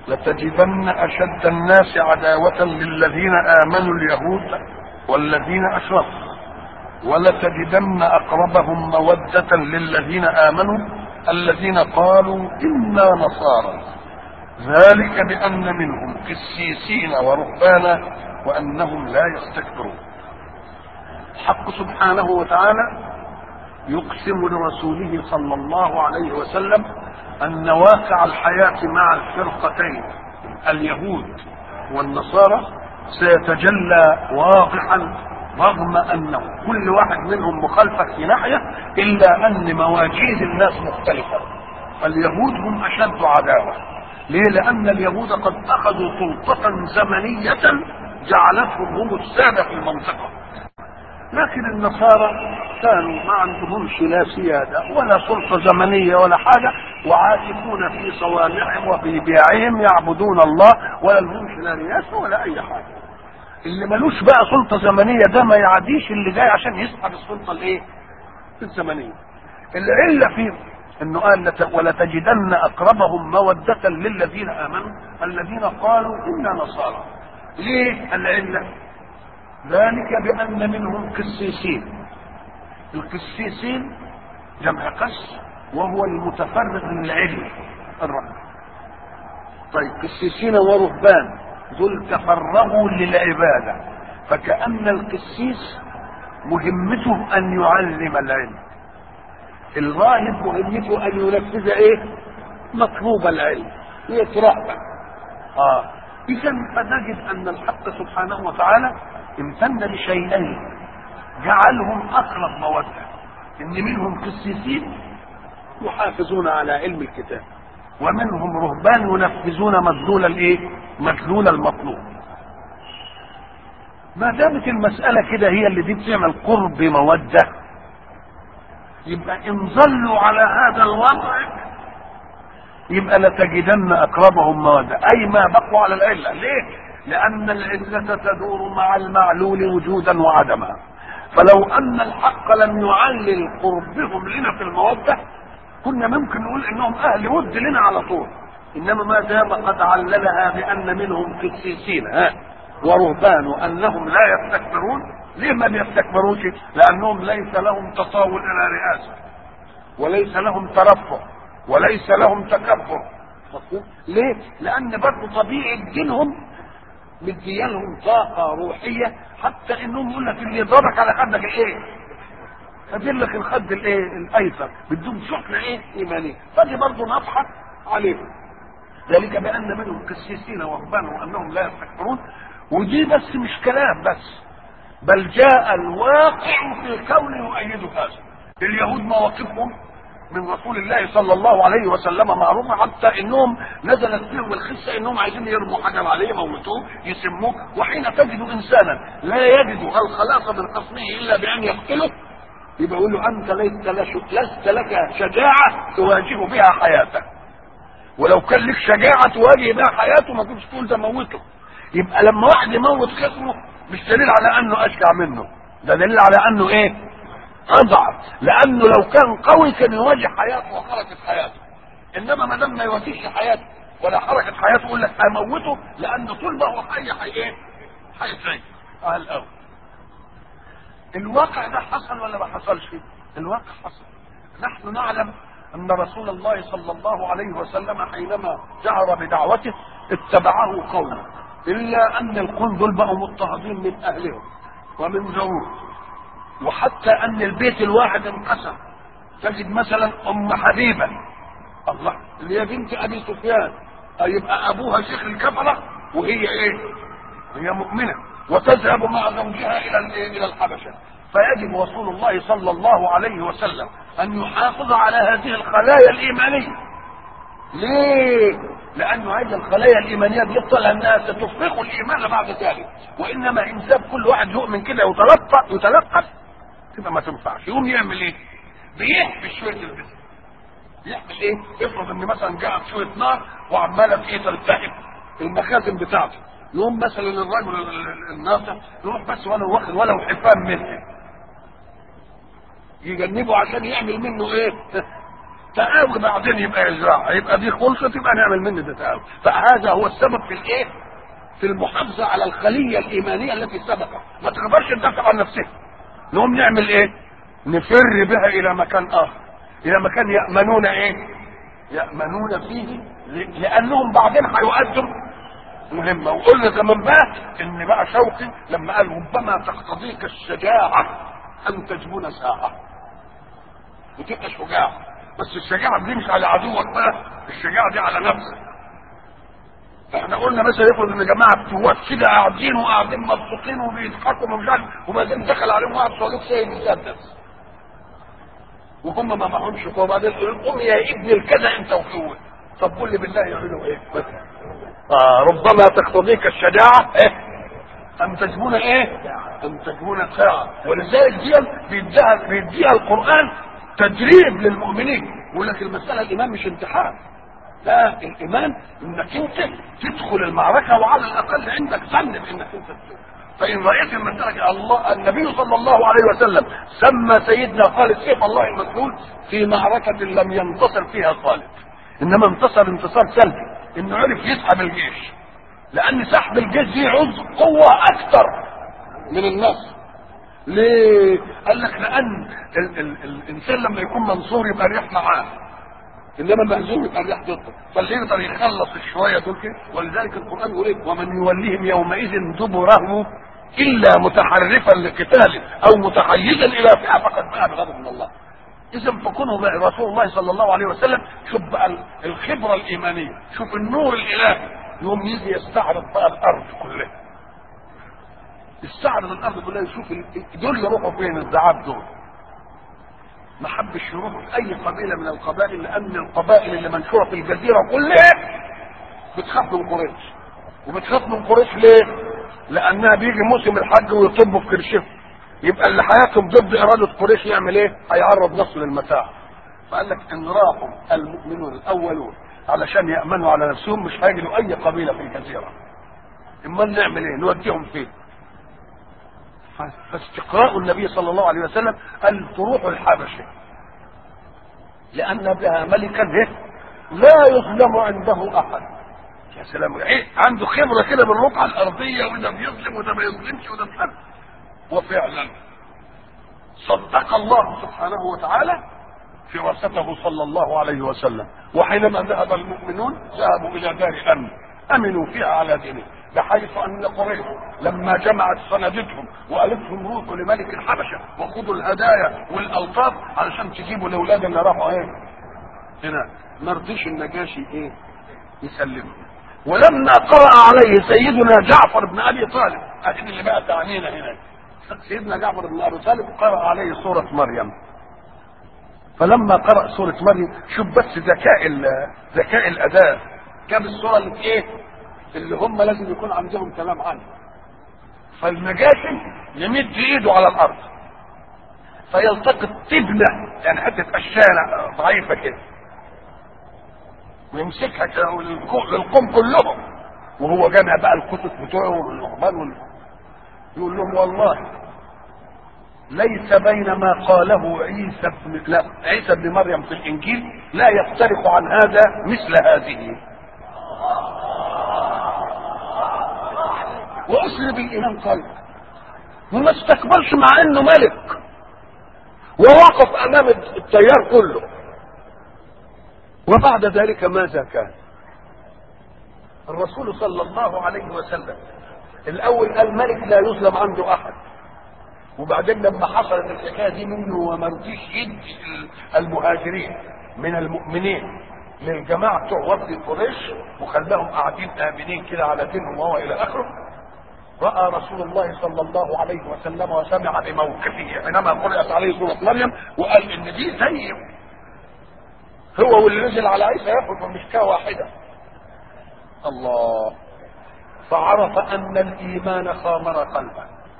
لتجدن أشد الناس عداوة للذين آمنوا اليهود والذين أشركوا ولتجدن أقربهم مودة للذين آمنوا الذين قالوا إنا نصارى ذلك بأن منهم قسيسين ورهبانا وأنهم لا يستكبرون. الحق سبحانه وتعالى يقسم لرسوله صلى الله عليه وسلم أن واقع الحياة مع الفرقتين اليهود والنصارى سيتجلى واضحا رغم أنه كل واحد منهم مخالفة في ناحية إلا أن مواجيد الناس مختلفة. اليهود هم أشد عداوة. ليه؟ لأن اليهود قد أخذوا سلطة زمنية جعلتهم هم السادة في المنطقة، لكن النصارى كانوا ما عندهمش لا سيادة ولا سلطة زمنية ولا حاجة، وعاكفون في صوامعهم وفي بيعهم يعبدون الله ولا لهمش لا رياسة ولا أي حاجة. اللي ملوش بقى سلطة زمنية ده ما يعديش اللي جاي عشان يسحب السلطة الايه؟ الزمنية. العلة فيه انه قال ولتجدن اقربهم مودة للذين امنوا الذين قالوا انا نصارى. ليه العلة؟ ذلك بان منهم قسيسين. القسيسين جمع قس وهو المتفرغ للعلم الرب. طيب قسيسين ورهبان دول تفرغوا للعبادة، فكأن القسيس مهمته ان يعلم العلم، الراهب مهمته ان ينفذ ايه؟ مطلوب العلم، يترقى. اذا فنجد ان الحق سبحانه وتعالى امتن لشيئين جعلهم اقرب موده، ان منهم قسيسين يحافظون على علم الكتاب ومنهم رهبان ينفذون مدلول الايه؟ مدلول المطلوب. ما دامت المسألة كده هي اللي دي بتعمل قرب مودة، يبقى ان ظلوا على هذا الوضع يبقى لتجدن اقربهم مودة، اي ما بقوا على العلة. ليه؟ لان العلة تدور مع المعلول وجودا وعدما، فلو ان الحق لم يعلل قربهم لنا في المودة كنا ممكن نقول انهم اهل ود لنا على طول، انما ما دام قد عللها بان منهم قسيسين ورهبان وانهم لا يستكبرون. ليه ما بيستكبروش؟ لانهم ليس لهم تطاول الى رئاسه وليس لهم ترفع وليس لهم تكبر. ليه؟ لان برضه طبيعه دينهم مديالهم طاقه روحيه، حتى انهم يقول لك اللي يضربك على خدك ايه؟ فدير لك الخد الايه؟ الايسر، بدون شحنه ايه؟ ايمانيه، فدي برضه نصحك عليهم. ذلك بان منهم قسيسين ورهبان وانهم لا يستكبرون. ودي بس مش كلام بس، بل جاء الواقع في الكون يؤيد هذا. اليهود مواقفهم من رسول الله صلى الله عليه وسلم معروفه، حتى انهم نزلت فيهم الخسه انهم عايزين يرموا حجر عليه يموتوه يسموه، وحين تجد انسانا لا يجد الخلاص من خصمه الا بان يقتله يبقى يقول له انت لست لك شجاعه تواجه بها حياتك، ولو كان لك شجاعه تواجه بها حياته ما كنتش تقول ده موته. يبقى لما واحد يموت خصمه مش دليل على انه اشجع منه، ده دليل على انه ايه؟ اضعف، لانه لو كان قوي كان يواجه حياته وحركه حياته، انما ما دام ما يواجهش حياته ولا حركه حياته يقول لك اموته، لان طول ما هو حي ايه؟ حي على الاول. الواقع ده حصل ولا ما حصلش؟ الواقع حصل. نحن نعلم ان رسول الله صلى الله عليه وسلم حينما جهر بدعوته اتبعه قومه، الا ان القوم دول بقوا مضطهدين من اهلهم ومن زوجهم، وحتى ان البيت الواحد انقسم. تجد مثلا ام حبيبه الله اللي هي بنت ابي سفيان، يبقى ابوها شيخ الكفره وهي ايه؟ هي مؤمنه، وتذهب مع زوجها الى الحبشه. فيجب رسول الله صلى الله عليه وسلم ان يحافظ على هذه الخلايا الايمانيه. ليه؟ لانه هذه الخلايا الايمانيه بيبطل انها ستفرق الايمان بعد ذلك، وانما ان ساب كل واحد يؤمن كده يتلقف تبقى ما تنفعش. يقوم يعمل ايه؟ بيحمي شويه البذر. يعمل ايه؟ افرض ان مثلا جاء شويه نار وعماله في تلتهب المخازن بتاعته، يقوم مثلا الرجل الناصح يروح بس ولو حفام منه يجنبه عشان يعمل منه ايه؟ تقاوي بعدين يبقى يزرع، يبقى دي خلصت يبقى نعمل منه ده تقاوي. فهذا هو السبب في الايه؟ في المحافظه على الخليه الايمانيه التي سبقت، ما تقدرش تدافع عن نفسها. نقوم نعمل ايه؟ نفر بها الى مكان اخر، الى مكان يامنون ايه؟ يامنون فيه، لانهم بعدين هيؤدوا مهمه. وقلنا زمان بقى ان بقى شوقي لما قال ربما تقتضيك الشجاعه ان تجبن ساعه، وتبقى شجاع، بس الشجاعه دي مش على عدوك بقى، الشجاعه دي على نفسك. احنا قلنا مثلا يفرض ان جماعه بتوات كده قاعدين مبسوطين وبيضحكوا ومش عارف، وبعدين دخل عليهم واحد صليب سيد مسدس وهم ما معهمش قوه، بعدين قوم يا ابن الكذا انت وقوه. طب قول لي بالله يعملوا ايه؟ ربما تقتضيك الشجاعه ان تجبن ايه؟ ان تجبن ساعه. ولذلك دي بيديها القران تدريب للمؤمنين. يقول لك المساله الايمان مش امتحان، لا، الايمان انك انت تدخل المعركه وعلى الاقل عندك ظن بانك انت تدخل. فان رايت المساله الله، النبي صلى الله عليه وسلم سمى سيدنا خالد سيف الله المسلول في معركه لم ينتصر فيها خالد، انما انتصار سلبي، انه عرف يسحب الجيش، لان سحب الجيش دي عز قوه اكثر من النصر. ليه؟ قال لك لان الانسان لما يكون منصور يبقى ريح معاه، انما مهزوم يبقى ريح ضده، فاللي يقدر يخلص الشويه دول كده. ولذلك القران يقول ايه؟ ومن يوليهم يومئذ دبره الا متحرفا لقتال او متحيزا الى فئه فقد باء بغضب من الله. اذا فكونه رسول الله صلى الله عليه وسلم، شوف بقى الخبره الايمانيه، شوف النور الالهي، يوم يجي يستعرض بقى الارض كلها، يستعرض الارض كلها، يشوف دول يروحوا فين الزعاب دول. ما حبش يروح في اي قبيله من القبائل، لان القبائل اللي منشوره في الجزيره كلها بتخاف من قريش. وبتخاف من قريش ليه؟ لانها بيجي موسم الحج ويطبوا في كرشهم، يبقى اللي حياتهم ضد اراده قريش يعمل ايه؟ هيعرض نفسه للمتاع. فقال لك ان راحوا المؤمنون الاولون علشان يامنوا على نفسهم مش هيجدوا اي قبيله في الجزيره. امال نعمل ايه؟ نوديهم فين؟ فاستقراء النبي صلى الله عليه وسلم ان تروحوا الحبشه، لان بها ملكا لا يظلم عنده احد. يا سلام، ايه عنده خبره كده بالرقعه الارضيه، وده بيظلم وده ما يظلمش وده مش عارف. وفعلا صدق الله سبحانه وتعالى فراسته صلى الله عليه وسلم. وحينما ذهب المؤمنون ذهبوا الى دار امن، امنوا فيها على دينه، بحيث ان قريش لما جمعت سندتهم وقالت لهم روحوا لملك الحبشه وخذوا الهدايا والالطاف علشان تجيبوا الاولاد اللي راحوا ايه هنا، ما رضيش النجاشي ايه يسلمهم. ولما قرأ عليه سيدنا جعفر بن ابي طالب، اكيد اللي بقى تعنينا هنا، سيدنا جعفر بن ابي طالب قرأ عليه سوره مريم. فلما قرأ سوره مريم، شوف بس ذكاء الاداء، جاب السوره اللي ايه اللي هم لازم يكون عندهم كلام عنه. فالنجاشي يمد ايده على الارض فيلتقط تبنه، يعني حته قشانه ضعيفه كده، ويمسكها كده للقوم كلهم، وهو جامع بقى الكتب بتوعه والرهبان يقول لهم والله ليس بين ما قاله عيسى بن مريم في الانجيل لا يفترق عن هذا مثل هذه. واسر بالايمان قلب، وما استكبرش مع انه ملك، ووقف امام التيار كله. وبعد ذلك ماذا كان الرسول صلى الله عليه وسلم؟ الاول قال ملك لا يظلم عنده احد، وبعدين لما حصل ان الحكايه دي منه وما رضيش يدي المهاجرين من المؤمنين للجماعه بتوع وفد قريش وخلاهم قاعدين امنين كده على دينهم وهو الى اخره، راى رسول الله صلى الله عليه وسلم وسمع بموقفه حينما قرات عليه سوره مريم، وقال ان دي زي هو واللي نزل على عيسى ياخذ من مشكاه واحده. الله، فعرف ان الايمان خامر قلبه،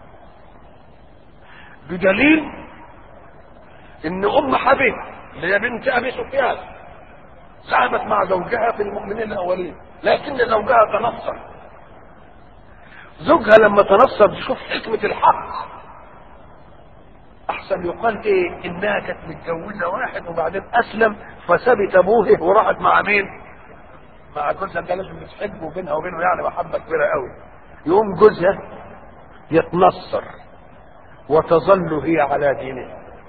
بدليل ان ام حبيب اللي هي بنت ابي سفيان ذهبت مع زوجها في المؤمنين الاولين، لكن زوجها تنصر. زوجها لما تنصر تشوف حكمه الحق، احسن يقال ايه انها كانت متجوزه واحد وبعدين اسلم فسابت ابوه وراحت مع مين؟ مع جوزها. ده لازم بتحبه بينها وبينه يعني محبه كبيره قوي. يقوم جوزها يتنصر وتظل هي على دينه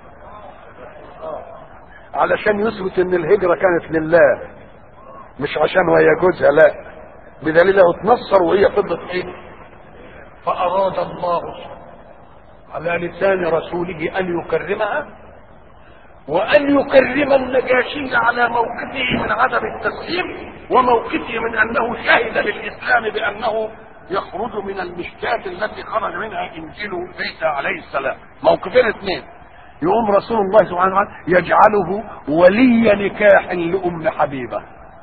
علشان يثبت ان الهجره كانت لله مش عشان وهي جوزها، لا، بدليل انه اتنصر وهي فضلت ايه. فاراد الله على لسان رسوله ان يكرمها وان يكرم النجاشي على موقفه من عدم التسليم وموقفه من انه شهد للاسلام بانه يخرج من المشكاة التي خرج منها انجيل عيسى عليه السلام. موقفين اثنين. يقوم رسول الله سبحانه وتعالى يجعله ولي نكاح لأم حبيبة.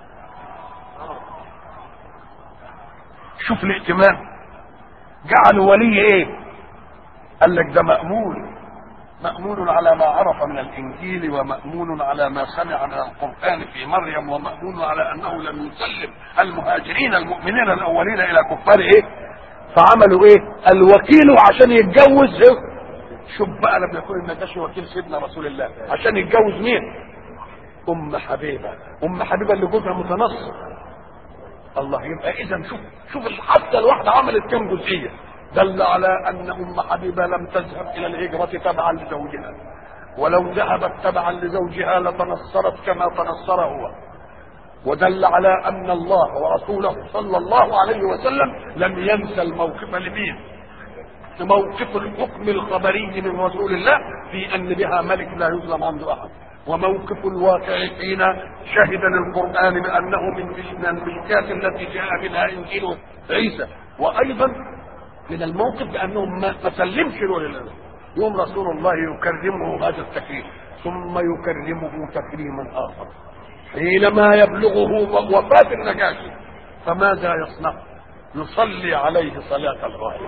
شوف الائتمان، جعله ولي ايه؟ قال لك ده مأمون على ما عرف من الانجيل ومأمون على ما سمع من القرآن في مريم ومأمون على انه لم يسلم المهاجرين المؤمنين الاولين الى كفار ايه. فعملوا ايه؟ الوكيل عشان يتجوز. شوف بقى لما يكون النجاشي وكيل سيدنا رسول الله عشان يتجوز مين؟ ام حبيبه. ام حبيبه اللي جوزها متنصر. الله. يبقى اذا شوف حتى الواحده عملت كم جزئيه. دل على ان ام حبيبه لم تذهب الى الهجره تبعا لزوجها، ولو ذهبت تبعا لزوجها لتنصرت كما تنصر هو. ودل على ان الله ورسوله صلى الله عليه وسلم لم ينسى الموقف لمين؟ موقف الحكم الخبري من رسول الله في ان بها ملك لا يظلم عنده احد، وموقف الواقع حين شهد للقرآن بانه من الملكات التي جاء منها انجيل عيسى، وايضا من الموقف بانه ما سلمش له. يوم رسول الله يكرمه هذا التكريم ثم يكرمه تكريما اخر حينما يبلغه وفاة النجاشي. فماذا يصنع؟ يصلي عليه صلاة الغائب.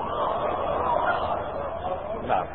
نعم.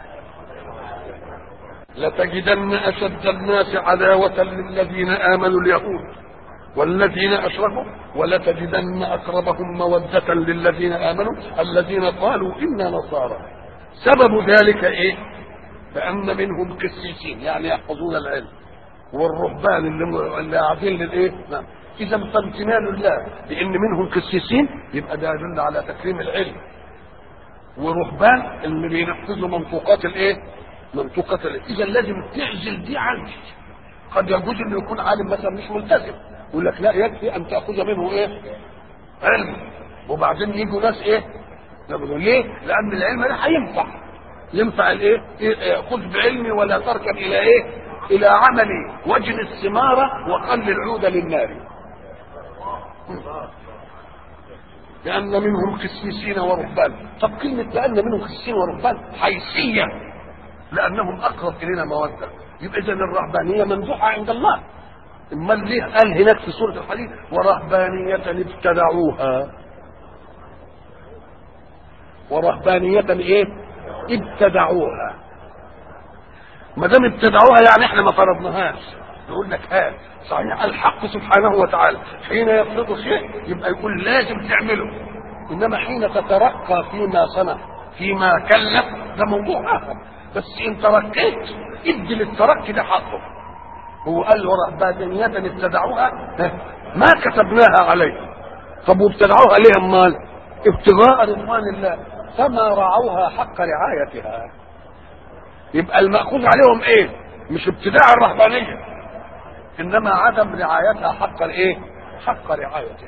لتجدن أشد الناس عداوة للذين آمنوا اليهود والذين أشركوا ولتجدن أقربهم مودة للذين آمنوا الذين قالوا إنا نصارى. سبب ذلك إيه؟ بأن منهم قسيسين يعني يحفظون العلم، والرهبان اللي قاعدين للإيه؟ نعم. إذا فامتنان الله بأن منهم قسيسين يبقى ده يدل على تكريم العلم، ورهبان اللي بينفذوا منطوقات الإيه؟ منطوقات العلم. إذا لازم تعزل دي عنك. قد يجوز انه يكون عالم مثلا مش ملتزم، يقول لك لا يكفي ان تاخذ منه ايه؟ علم. وبعدين يجوا ناس ايه؟ ليه؟ لان العلم ده ينفع الايه؟ خذ بعلمي ولا تركن الى ايه؟ الى عملي واجن الثمار وقل العود للنار. لان منهم قسيسين ورهبان. طب كلمه لان منهم قسيسين ورهبان حيثيه لانهم اقرب الينا موده. يبقى اذا الرهبانيه ممدوحه عند الله. اما ليه قال هناك في سوره الحديد ورهبانيه ايه؟ ابتدعوها. ما دام ابتدعوها يعني احنا ما فرضناهاش. يقول لك صحيح الحق سبحانه وتعالى حين يفرض شيء يبقى يقول لازم تعمله، انما حين تترقى فيما صنع فيما كلف ده موضوع اخر. بس ان تركيت ادي للترقي ده حقه. هو قال ورهبانية ابتدعوها ما كتبناها عليه. طب وابتدعوها ليه امال؟ ابتغاء رضوان الله فما رعوها حق رعايتها. يبقى المأخوذ عليهم ايه؟ مش ابتداع الرهبانية انما عدم رعايتها حق الايه؟ حق رعايتها.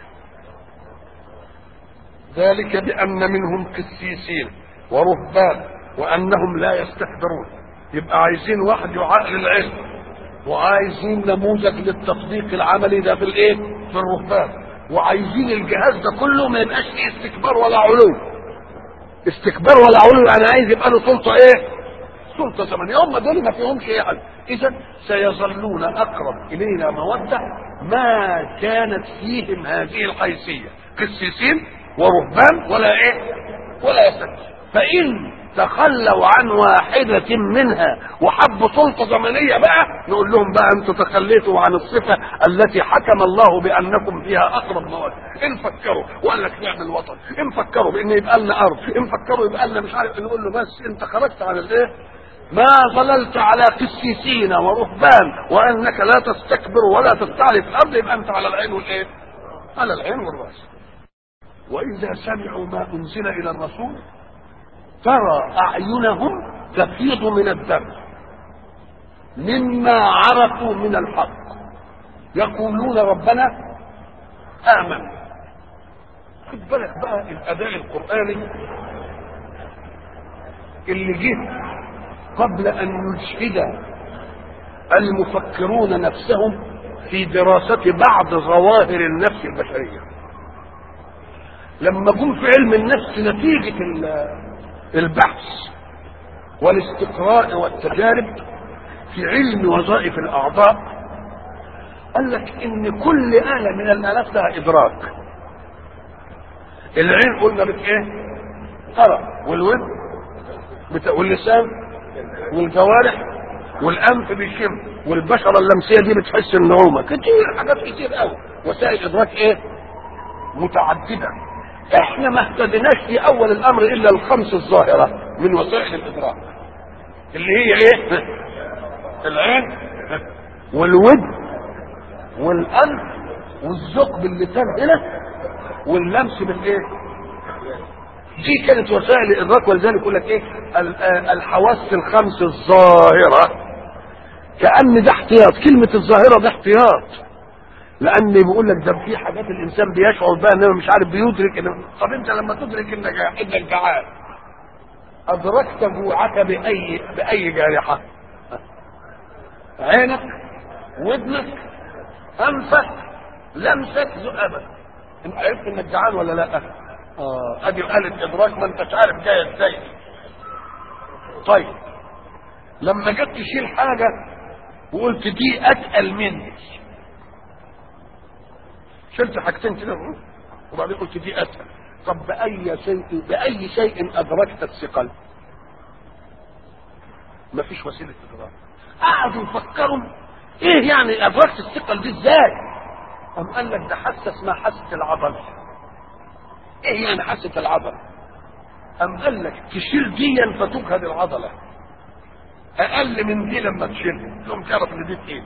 ذلك بان منهم قسيسين ورهبان وانهم لا يستكبرون. يبقى عايزين واحد يعقل العلم وعايزين نموذج للتطبيق العملي ده في الايه؟ في الرهبان. وعايزين الجهاز ده كله ما يبقاش فيه استكبار ولا علو. استكبار ولا علو يعني عايز يبقى له سلطه ايه؟ سلطه زمنيه. هم دول ما فيهمش ايه حل. اذا سيظلون اقرب الينا موده ما كانت فيهم هذه الحيثيه قسيسين ورهبان ولا ايه؟ ولا يستكبر. فان تخلوا عن واحدة منها وحبوا سلطة زمنية بقى نقول لهم بقى انتوا تخليتوا عن الصفة التي حكم الله بانكم فيها اقرب مواد. ان فكروا وقال لك نعمل وطن، ان فكروا بان يبقى لنا ارض، ان فكروا يبقى لنا مش عارف، نقول له بس انت خرجت عن الايه؟ ما ظللت على قسيسين ورهبان وانك لا تستكبر ولا تستعلي في الارض، يبقى انت على العين والايه؟ على العين والراس. واذا سمعوا ما انزل الى الرسول ترى اعينهم تفيض من الدم مما عرفوا من الحق يقولون ربنا آمن. خد بالك بقى الأداء القرآني اللي جه قبل أن يجهد المفكرون نفسهم في دراسة بعض ظواهر النفس البشرية. لما جم في علم النفس نتيجة البحث والاستقراء والتجارب في علم وظائف الأعضاء، قال لك إن كل آلة من الآلات لها إدراك. العين قلنا ايه؟ ترى، والودن واللسان والجوارح والأنف بيشم، والبشرة اللمسية دي بتحس النعومة، كتير حاجات كتير قوي، وسائل إدراك ايه؟ متعددة. احنا ما اهتدناش في أول الأمر إلا الخمس الظاهرة من وسائل الإدراك، اللي هي ايه؟ العين والودن والأنف والذوق باللسان هنا واللمس بالايه؟ دي كانت وسائل الادراك. ولذلك يقول لك ايه؟ الحواس الخمس الظاهره، كأن ده احتياط. كلمه الظاهره ده احتياط، لان بيقول لك ده في حاجات الانسان بيشعر بقى انه مش عارف بيدرك إنه. طب انت لما تدرك انك جعان ادركت جوعك باي جارحه؟ عينك، ودنك، انفك، لمسك، ذؤابك. انت عرفت انك جعان ولا لا؟ ادي آلة ادراك، ما انتش عارف جايه ازاي. طيب لما جت تشيل حاجه وقلت دي اتقل مني، شلت حاجتين كده وبعدين قلت دي اتقل، طب باي شيء ادركت الثقل؟ مفيش وسيله ادراك. قعدوا يفكروا ايه يعني ادركت الثقل دي ازاي؟ قام قال لك ده حاسه اسمها حاسه العضل. ايه يعني حاسه العضل؟ قام قال لك تشيل ديا فتجهد العضله، اقل من دي لما تشيل تقوم تعرف ان دي ايه.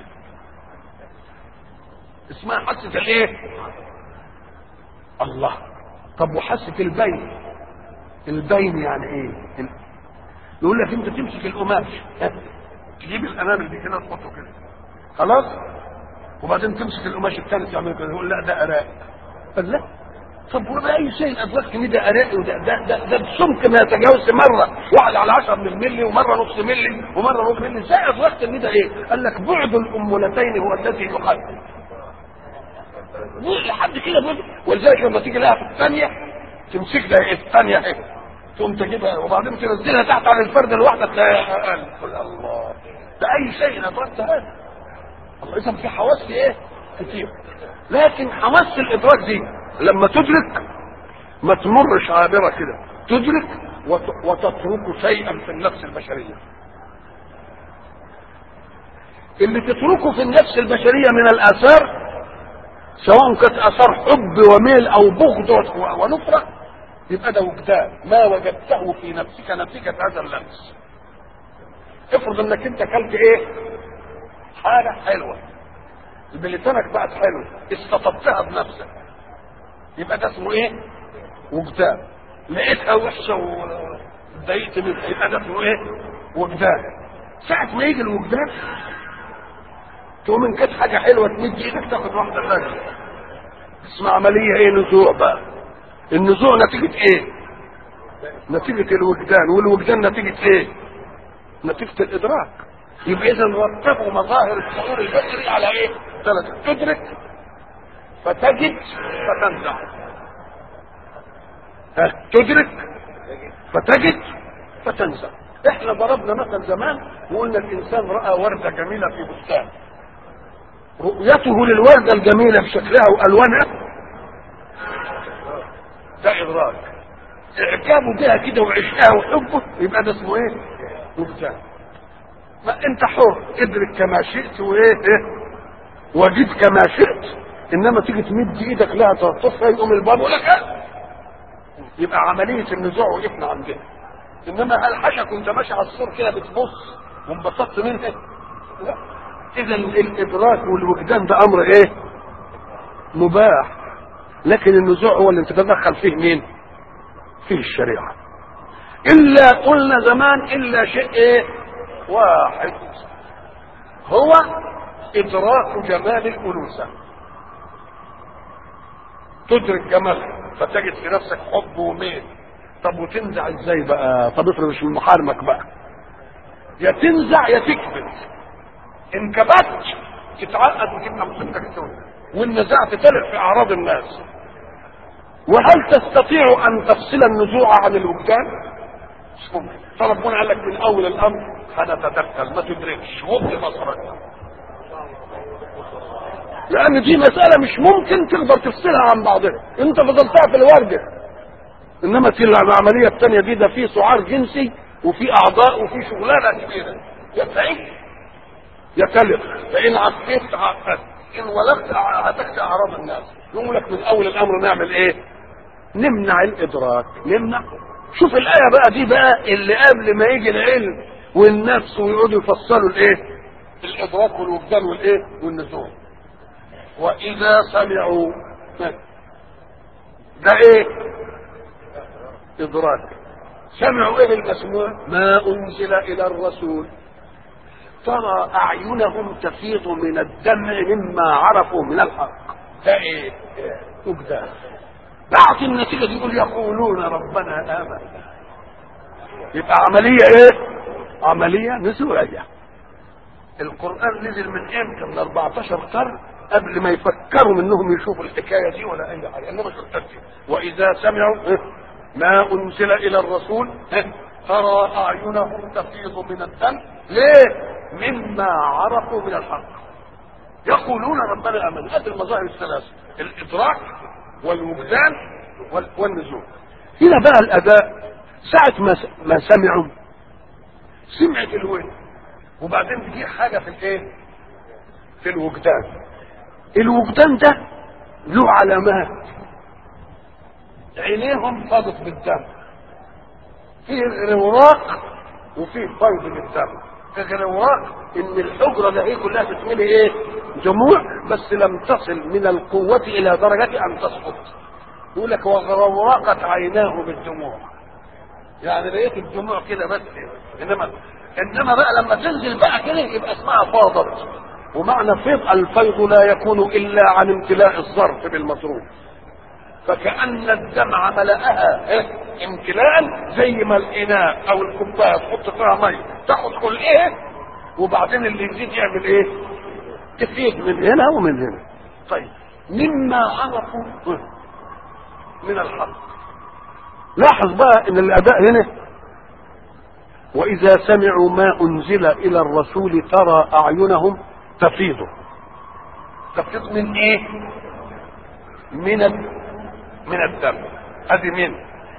اسمها حاسه الايه؟ الله. طب وحاسه البين؟ البين يعني ايه؟ يقول لك انت تمسك القماش تجيب الانامل دي كده تحطه كده خلاص، وبعدين تمسك القماش الثاني تعمل كده، يقول لا ده اراء. قال لا. طب وبأي شيء ادركت ان ده اراء وده ده السمك ما يتجاوز مره واحد على 10 من الملي ومره نص ملي ومره ربع ملي، ازاي ادركت ان ده ايه؟ قال لك بعد الامولتين هو الذي يحدد. لحد كده بعد. ولذلك لما تيجي لها في الثانيه تمسك لها ايه؟ الثانيه اهي تقوم تجيبها وبعدين تنزلها تحت على الفرده الواحده تلاقيها اقل. الله، بأي شيء ادركت هذا؟ الله. اذا في حواس ايه؟ كتير. لكن حواس الادراك دي لما تدرك ما تمرش عابره كده، تدرك وتترك شيئا في النفس البشريه. اللي تتركه في النفس البشريه من الاثار، سواء كانت اثار حب وميل او بغض ونفره، يبقى ده وجدان ما وجدته في نفسك نتيجه هذا اللمس. افرض انك انت اكلت ايه؟ حاجه حلوه بلسانك بقت حلوه، استطبتها بنفسك، يبقى ده اسمه ايه؟ وجدان. لقيتها وحشه واتضايقت منها، يبقى ده اسمه ايه؟ وجدان. ساعه ما يجي الوجدان تقوم ان كانت حاجه حلوه تمد ايدك تاخد واحده ثانيه، اسمها عمليه ايه؟ نزوع. بقى النزوع نتيجه ايه؟ نتيجه الوجدان، والوجدان نتيجه ايه؟ نتيجه الادراك. يبقى اذا رتبوا مظاهر الشعور البشري على ايه؟ ثلاثه: تدرك فتجد فتنزع. تدرك فتجد فتنزع. احنا ضربنا مثل زمان وقلنا الانسان راى ورده جميله في بستان، رؤيته للورده الجميله بشكلها والوانها ده ادراك. اعجابه بها كده وعشقها وحبه، يبقى ده اسمه ايه؟ وجدان. ما انت حر، ادرك كما شئت وايه وجد كما شئت، انما تيجي تمد ايدك لها تلطفها يقوم الباب يقول لك يبقى عمليه النزوع وقفنا عندنا. انما هل حشك وانت ماشي على السور كده بتبص وانبسطت منها؟ لا. اذا الادراك والوجدان ده امر ايه؟ مباح. لكن النزوع هو اللي تتدخل فيه مين؟ فيه الشريعه. الا قلنا زمان الا شيء ايه؟ واحد، هو ادراك جمال الانوثه. تدرك جمالها فتجد في نفسك حب وميل. طب وتنزع ازاي بقى؟ طب افرض مش من محارمك بقى، يا تنزع يا تكبت. ان كبت تتعقد وتبقى مصيبتك السوداء، وان نزعت تلع في اعراض الناس. وهل تستطيع ان تفصل النزوع عن الوجدان؟ مش ممكن. فربنا قال لك من اول الامر هنتدخل، ما تدركش، غض بصرك، لان دي مساله مش ممكن تقدر تفصلها عن بعضها. انت فضلتها في الورده، انما في العمليه الثانيه دي ده في سعار جنسي وفي اعضاء وفي شغلانه كبيره. يا تعب يا تلف، فان عفيت عقدت، ان ولغت هتخشى اعراض الناس. يقول لك من اول الامر نعمل ايه؟ نمنع الادراك، نمنع. شوف الايه بقى دي بقى اللي قبل ما يجي العلم والنفس ويقعدوا يفصلوا الايه؟ الادراك والوجدان والايه؟ والنزول. واذا سمعوا، ده ايه؟ ادراك. سمعوا ايه المسموع؟ ما انزل الى الرسول ترى اعينهم تفيض من الدمع مما عرفوا من الحق. ده ايه؟ وجدان. بعد النتيجه دي يقول يقولون ربنا امنا. يبقى عمليه ايه؟ عمليه نزوليه. القران نزل من امتى؟ من 14 قرن قبل ما يفكروا منهم يشوفوا الحكايه دي ولا اي حاجه. انما شو واذا سمعوا ما انزل الى الرسول ترى اعينهم تفيض من الدم. ليه؟ مما عرفوا من الحق. يقولون ربنا امنا. هذه المظاهر الثلاثه: الادراك والوجدان والنزول. هنا بقى الاداء ساعه ما سمعوا، سمعت الودن، وبعدين تجي حاجه في الايه؟ في الوجدان. الوجدان ده له علامات. عينيهم فاضت بالدم، فيه غرواق وفيه فيض بالدم. الغرواق ان الحجره ده هي كلها تتملي ايه؟ دموع، بس لم تصل من القوه الى درجه ان تسقط. يقول لك وغرواقت عيناه بالدموع، يعني لقيت الدموع كده بس. انما بقى لما تنزل بقى كده يبقى اسمها فاضت. ومعنى فيض، الفيض لا يكون الا عن امتلاء الظرف بالمصروف. فكأن الدمع ملأها امتلاء، زي ما الاناء او الكوبايه تحط فيها ميه تاخد كل ايه، وبعدين اللي يزيد يعمل ايه؟ تفيض من هنا ومن هنا. طيب مما عرفوا من الحق. لاحظ بقى ان الاداء هنا واذا سمعوا ما انزل الى الرسول ترى اعينهم تفيض. تفيض من ايه؟ من الدم. ادي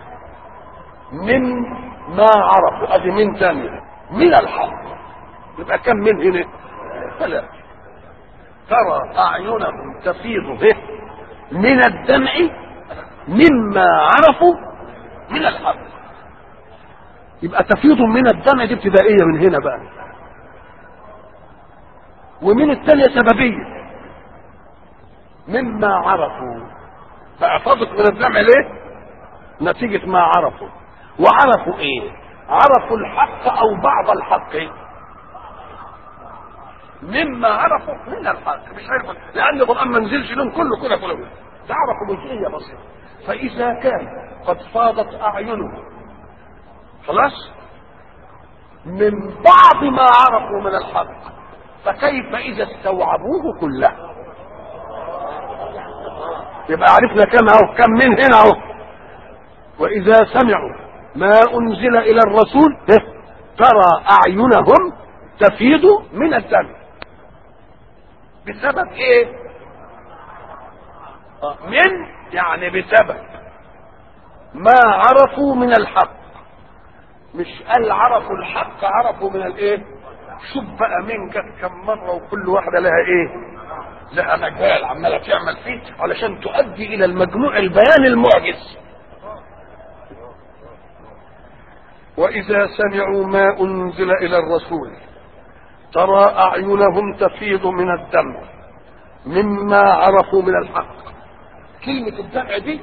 من ما عرفوا. ادي من ثانيه من الحق. يبقى كم من هنا؟ ثلاث. ترى اعينهم تفيض به من الدمع مما عرفوا من الحق. يبقى تفيض من الدمع دي ابتدائيه من هنا بقى، ومن الثانيه سببيه مما عرفوا. بقى فاضت من الدمع ليه؟ نتيجه ما عرفوا. وعرفوا ايه؟ عرفوا الحق او بعض الحق. مما عرفوا من الحق، مش عارفوا لان القران ما نزلش لهم كله كده كله، تعرفوا جزئيه بسيطه. فاذا كان قد فاضت اعينهم خلاص من بعض ما عرفوا من الحق، فكيف اذا استوعبوه كله؟ يبقى عرفنا كم اهو، كم من هنا اهو. واذا سمعوا ما انزل الى الرسول ترى اعينهم تفيض من الدم. بسبب ايه؟ من يعني بسبب ما عرفوا من الحق. مش قال عرفوا الحق، عرفوا من الايه؟ شوف بقى من كانت كم مره وكل واحده لها ايه؟ لها مجال عماله تعمل فيه علشان تؤدي الى المجموع البيان المعجز. وإذا سمعوا ما أنزل إلى الرسول ترى أعينهم تفيض من الدمع مما عرفوا من الحق. كلمة الدمع دي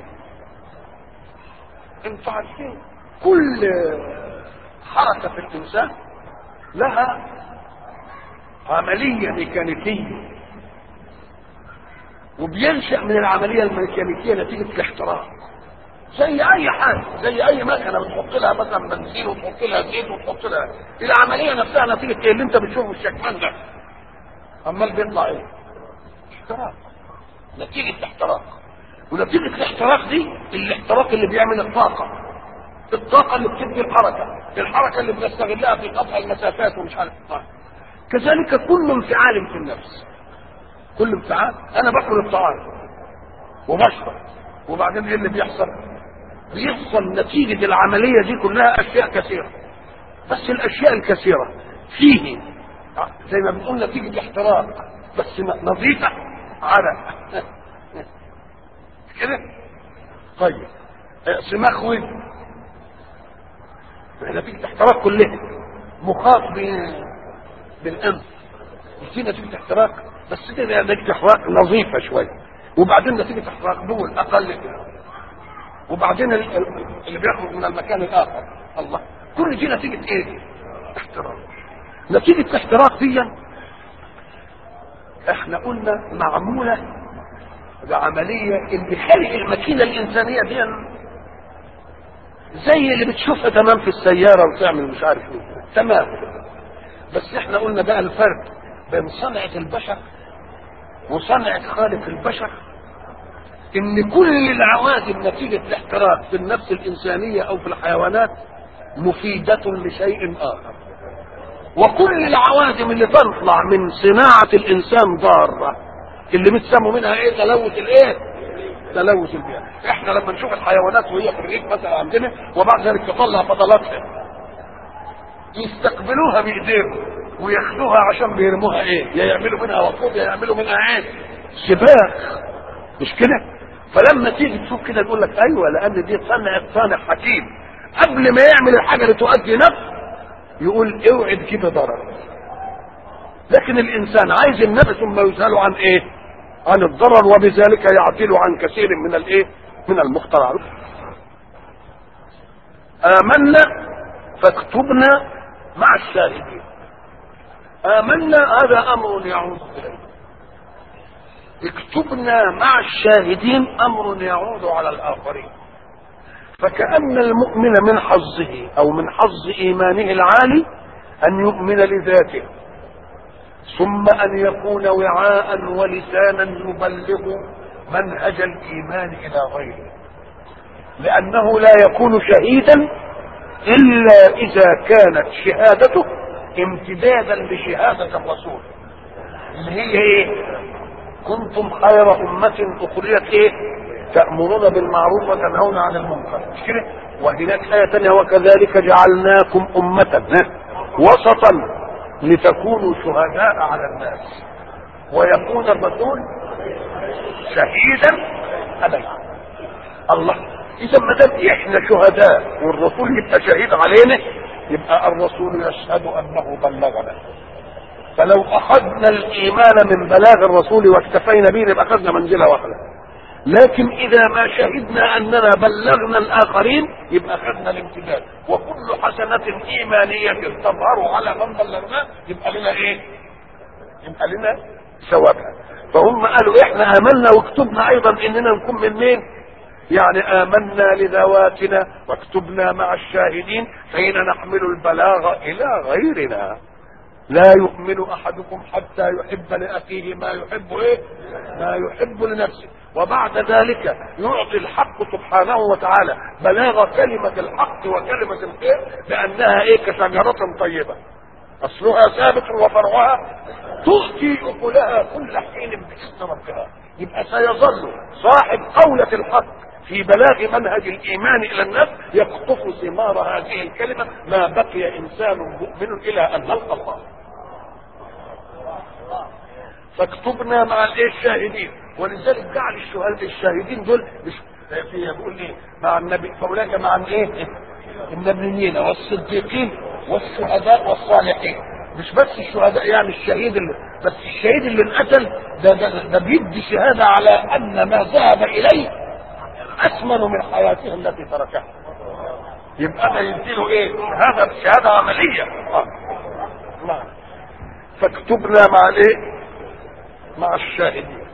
انتوا عارفين كل حركة في الإنسان لها عملية ميكانيكية، وبينشأ من العملية الميكانيكية نتيجة الاحتراق، زي أي حاجة، زي أي مكنة بتحط لها مثلا بنزين وتحط لها زيت وتحط لها، العملية نفسها نتيجة إيه اللي أنت بتشوفه الشكمان ده عمال بيطلع إيه؟ احتراق، نتيجة احتراق. ونتيجة الاحتراق دي الاحتراق اللي بيعمل الطاقة اللي بتدي الحركة اللي بنستغلها في قطع المسافات ومش عارف الطاقة. كذلك كل انفعال في النفس، كل انفعال، انا باكل الطعام وبشرب وبعدين ايه اللي بيحصل نتيجة العملية دي كلها اشياء كثيرة، بس الاشياء الكثيرة فيه زي ما بنقول نتيجة احتراق بس نظيفة عرق كده. طيب سماخ ودن نتيجة احتراق كلها، مخاط بالانف دي نتيجة احتراق بس كده نتيجة احتراق نظيفة شوية، وبعدين نتيجة احتراق دول اقل كده، وبعدين اللي بيخرج من المكان الاخر. الله، كل دي نتيجة ايه؟ احتراق. نتيجة الاحتراق دي احنا قلنا معمولة بعملية اللي خلق الماكينة الانسانية دي زي اللي بتشوفها تمام في السيارة وتعمل مش عارف ايه تمام، بس احنا قلنا بقى الفرق بين صنعة البشر وصنعة خالق البشر ان كل العوادم نتيجة الاحتراق في النفس الانسانية او في الحيوانات مفيدة لشيء اخر، وكل العوادم اللي تطلع من صناعة الانسان ضارة، اللي بتسموا منها ايه؟ تلوث البيئة. احنا لما نشوف الحيوانات وهي في الريف مثلا عندنا وبعد ذلك تطلع فضلاتها يستقبلوها بايديهم وياخدوها عشان بيرموها ايه؟ يا يعملوا منها وقود يا يعملوا منها ايه؟ سباخ، مش كده؟ فلما تيجي تشوف كده تقول لك ايوه، لان دي صانع حكيم قبل ما يعمل الحاجه اللي تؤدي نفع يقول اوعي تجيب ضرر. لكن الانسان عايز النفع ثم يسأل عن ايه؟ عن الضرر، وبذلك يعدل عن كثير من الايه؟ من المخترعات. آمنا فاكتبنا مع الشاهدين. آمنا هذا امر يعود اليه، اكتبنا مع الشاهدين امر يعود على الاخرين. فكأن المؤمن من حظه او من حظ ايمانه العالي ان يؤمن لذاته، ثم ان يكون وعاء ولسانا يبلغ منهج الايمان الى غيره، لانه لا يكون شهيدا الا اذا كانت شهادته امتدادا لشهادة الرسول اللي هي ايه؟ كنتم خير امة اخرجت ايه؟ تأمرون بالمعروف وتنهون عن المنكر، مش كده؟ وهناك آية ثانية وكذلك جعلناكم أمة وسطا لتكونوا شهداء على الناس ويكون الرسول شهيدا عليكم. الله، إذا ما دام إحنا شهداء والرسول يبقى شهيد علينا يبقى الرسول يشهد أنه بلغنا. فلو أخذنا الإيمان من بلاغ الرسول واكتفينا به يبقى أخذنا منزلة واحدة، لكن إذا ما شهدنا أننا بلغنا الآخرين يبقى أخذنا الامتداد، وكل حسنة إيمانية تظهر على من بلغناه يبقى لنا إيه؟ يبقى لنا ثوابها. فهم قالوا إحنا آمنا واكتبنا أيضا إننا نكون من مين؟ يعني آمنا لذواتنا واكتبنا مع الشاهدين حين نحمل البلاغ إلى غيرنا. لا يؤمن احدكم حتى يحب لاخيه ما يحب ايه؟ ما يحب لنفسه. وبعد ذلك يعطي الحق سبحانه وتعالى بلاغ كلمة الحق وكلمة الخير بانها ايه؟ كشجرة طيبة اصلها ثابت وفرعها تؤتي اكلها كل حين باذن ربها. يبقى سيظل صاحب قولة الحق في بلاغ منهج الايمان الى الناس يقطف ثمار هذه الكلمة ما بقي انسان مؤمن الى ان نلقى الله. فاكتبنا مع الايه؟ الشاهدين. ولذلك جعل الشاهدين دول مش في يقول ايه؟ مع النبي فاولئك مع الايه؟ النبيين والصديقين والشهداء والصالحين. مش بس الشهداء يعني الشهيد بس الشهيد اللي انقتل ده بيدي شهاده على ان ما ذهب اليه اثمن من حياته التي تركها. يبقى ده يديله ايه؟ شهاده عمليه. نعم. فاكتبنا مع الايه؟ مع الشاهدين.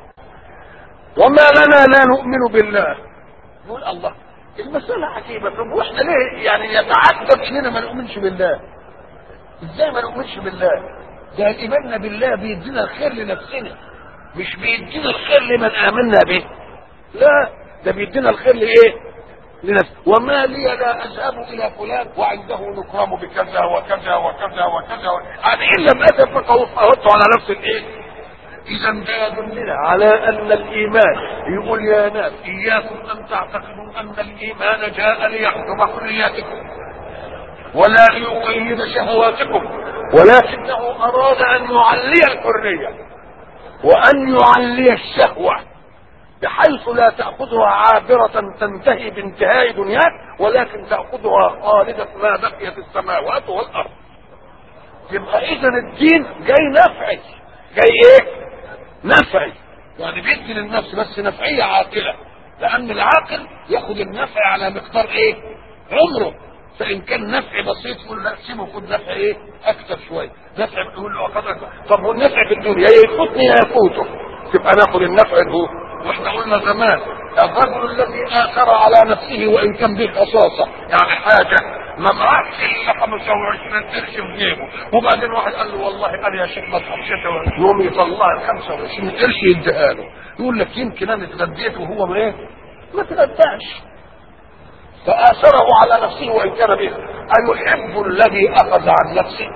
وما لنا لا نؤمن بالله. نقول الله المسألة عجيبة. طب واحنا ليه يعني يتعجب اننا ما نؤمنش بالله؟ ازاي ما نؤمنش بالله؟ ده ايماننا بالله بيدينا الخير لنفسنا، مش بيدينا الخير لمن آمنا به. لا، ده بيدينا الخير لايه؟ لنفسه. وما لي لا اذهب الى فلان وعنده نكرم بكذا وكذا وكذا وكذا يعني ان لم اذهب فقهرت على نفس الايه؟ اذا ده يدلنا على ان الايمان يقول يا ناس اياكم ان تعتقدوا ان الايمان جاء ليحكم حرياتكم ولا ليقيد شهواتكم، ولكنه اراد ان يعلي الحريه وان يعلي الشهوه بحيث لا تاخذها عابره تنتهي بانتهاء دنياك، ولكن تاخذها خالده ما بقيت السماوات والارض. يبقى اذا الدين جاي نفعي، جاي ايه؟ نفعي، يعني بيدي للنفس بس نفعيه عاقله، لان العاقل ياخذ النفع على مقدار ايه؟ عمره. فان كان نفع بسيط يقول لا سيبه خد نفع ايه؟ اكثر شويه. نفع يقول له طب هو النفع في الدنيا يفوتني يا يفوته، تبقى ناخذ النفع ده. واحنا قلنا زمان الرجل الذي اثر على نفسه وان كان به خصاصه، يعني حاجه ما معكش الا 25 قرش في جيبه، وبعدين واحد قال له والله قال يا شيخ ما تخافش يوم يطلع ال 25 قرش يديها له، يقول لك يمكن انا اتغديت وهو ما ايه؟ ما تغداش. فاثره على نفسه وان كان به. ايحب الذي اخذ عن نفسه؟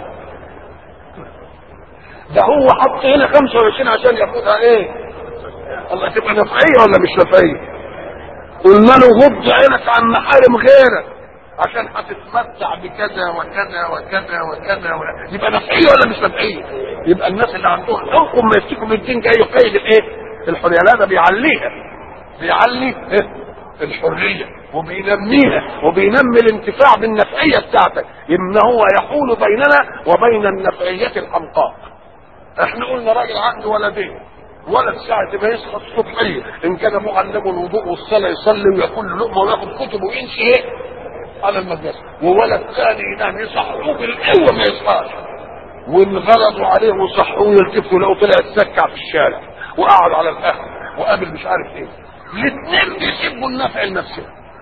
ده هو حط هنا 25 عشان ياخدها ايه؟ الله، تبقى نفعيه ولا مش نفعيه؟ قلنا له غض عينك عن محارم غيرك عشان هتتمتع بكذا وكذا وكذا وكذا يبقى نفعيه ولا مش نفعيه؟ يبقى الناس اللي عندهم حقوق ما يفتكروا الدين جاي يقيد الايه؟ الحريه. لا، ده بيعليها، بيعلي الحريه وبينميها وبينمي الانتفاع بالنفعيه بتاعتك. ان هو يحول بيننا وبين النفعيه الحمقاء. احنا قلنا راجل عنده ولدين، ولد ساعة ما يصحى الصبحية إن كان معلم الوضوء والصلاة يصلي ويأكل لقمة وياخد كتب ويمشي إيه؟ على المدرسة، وولد ثاني ينام يصحوه بالقوة ما يصحاش، وانغلظوا عليه وصحوه يلتفوا لقوا طلع اتسكع في الشارع وقعد على القهوة وقابل مش عارف إيه. الاثنين بيسيبوا النفع لنفسه،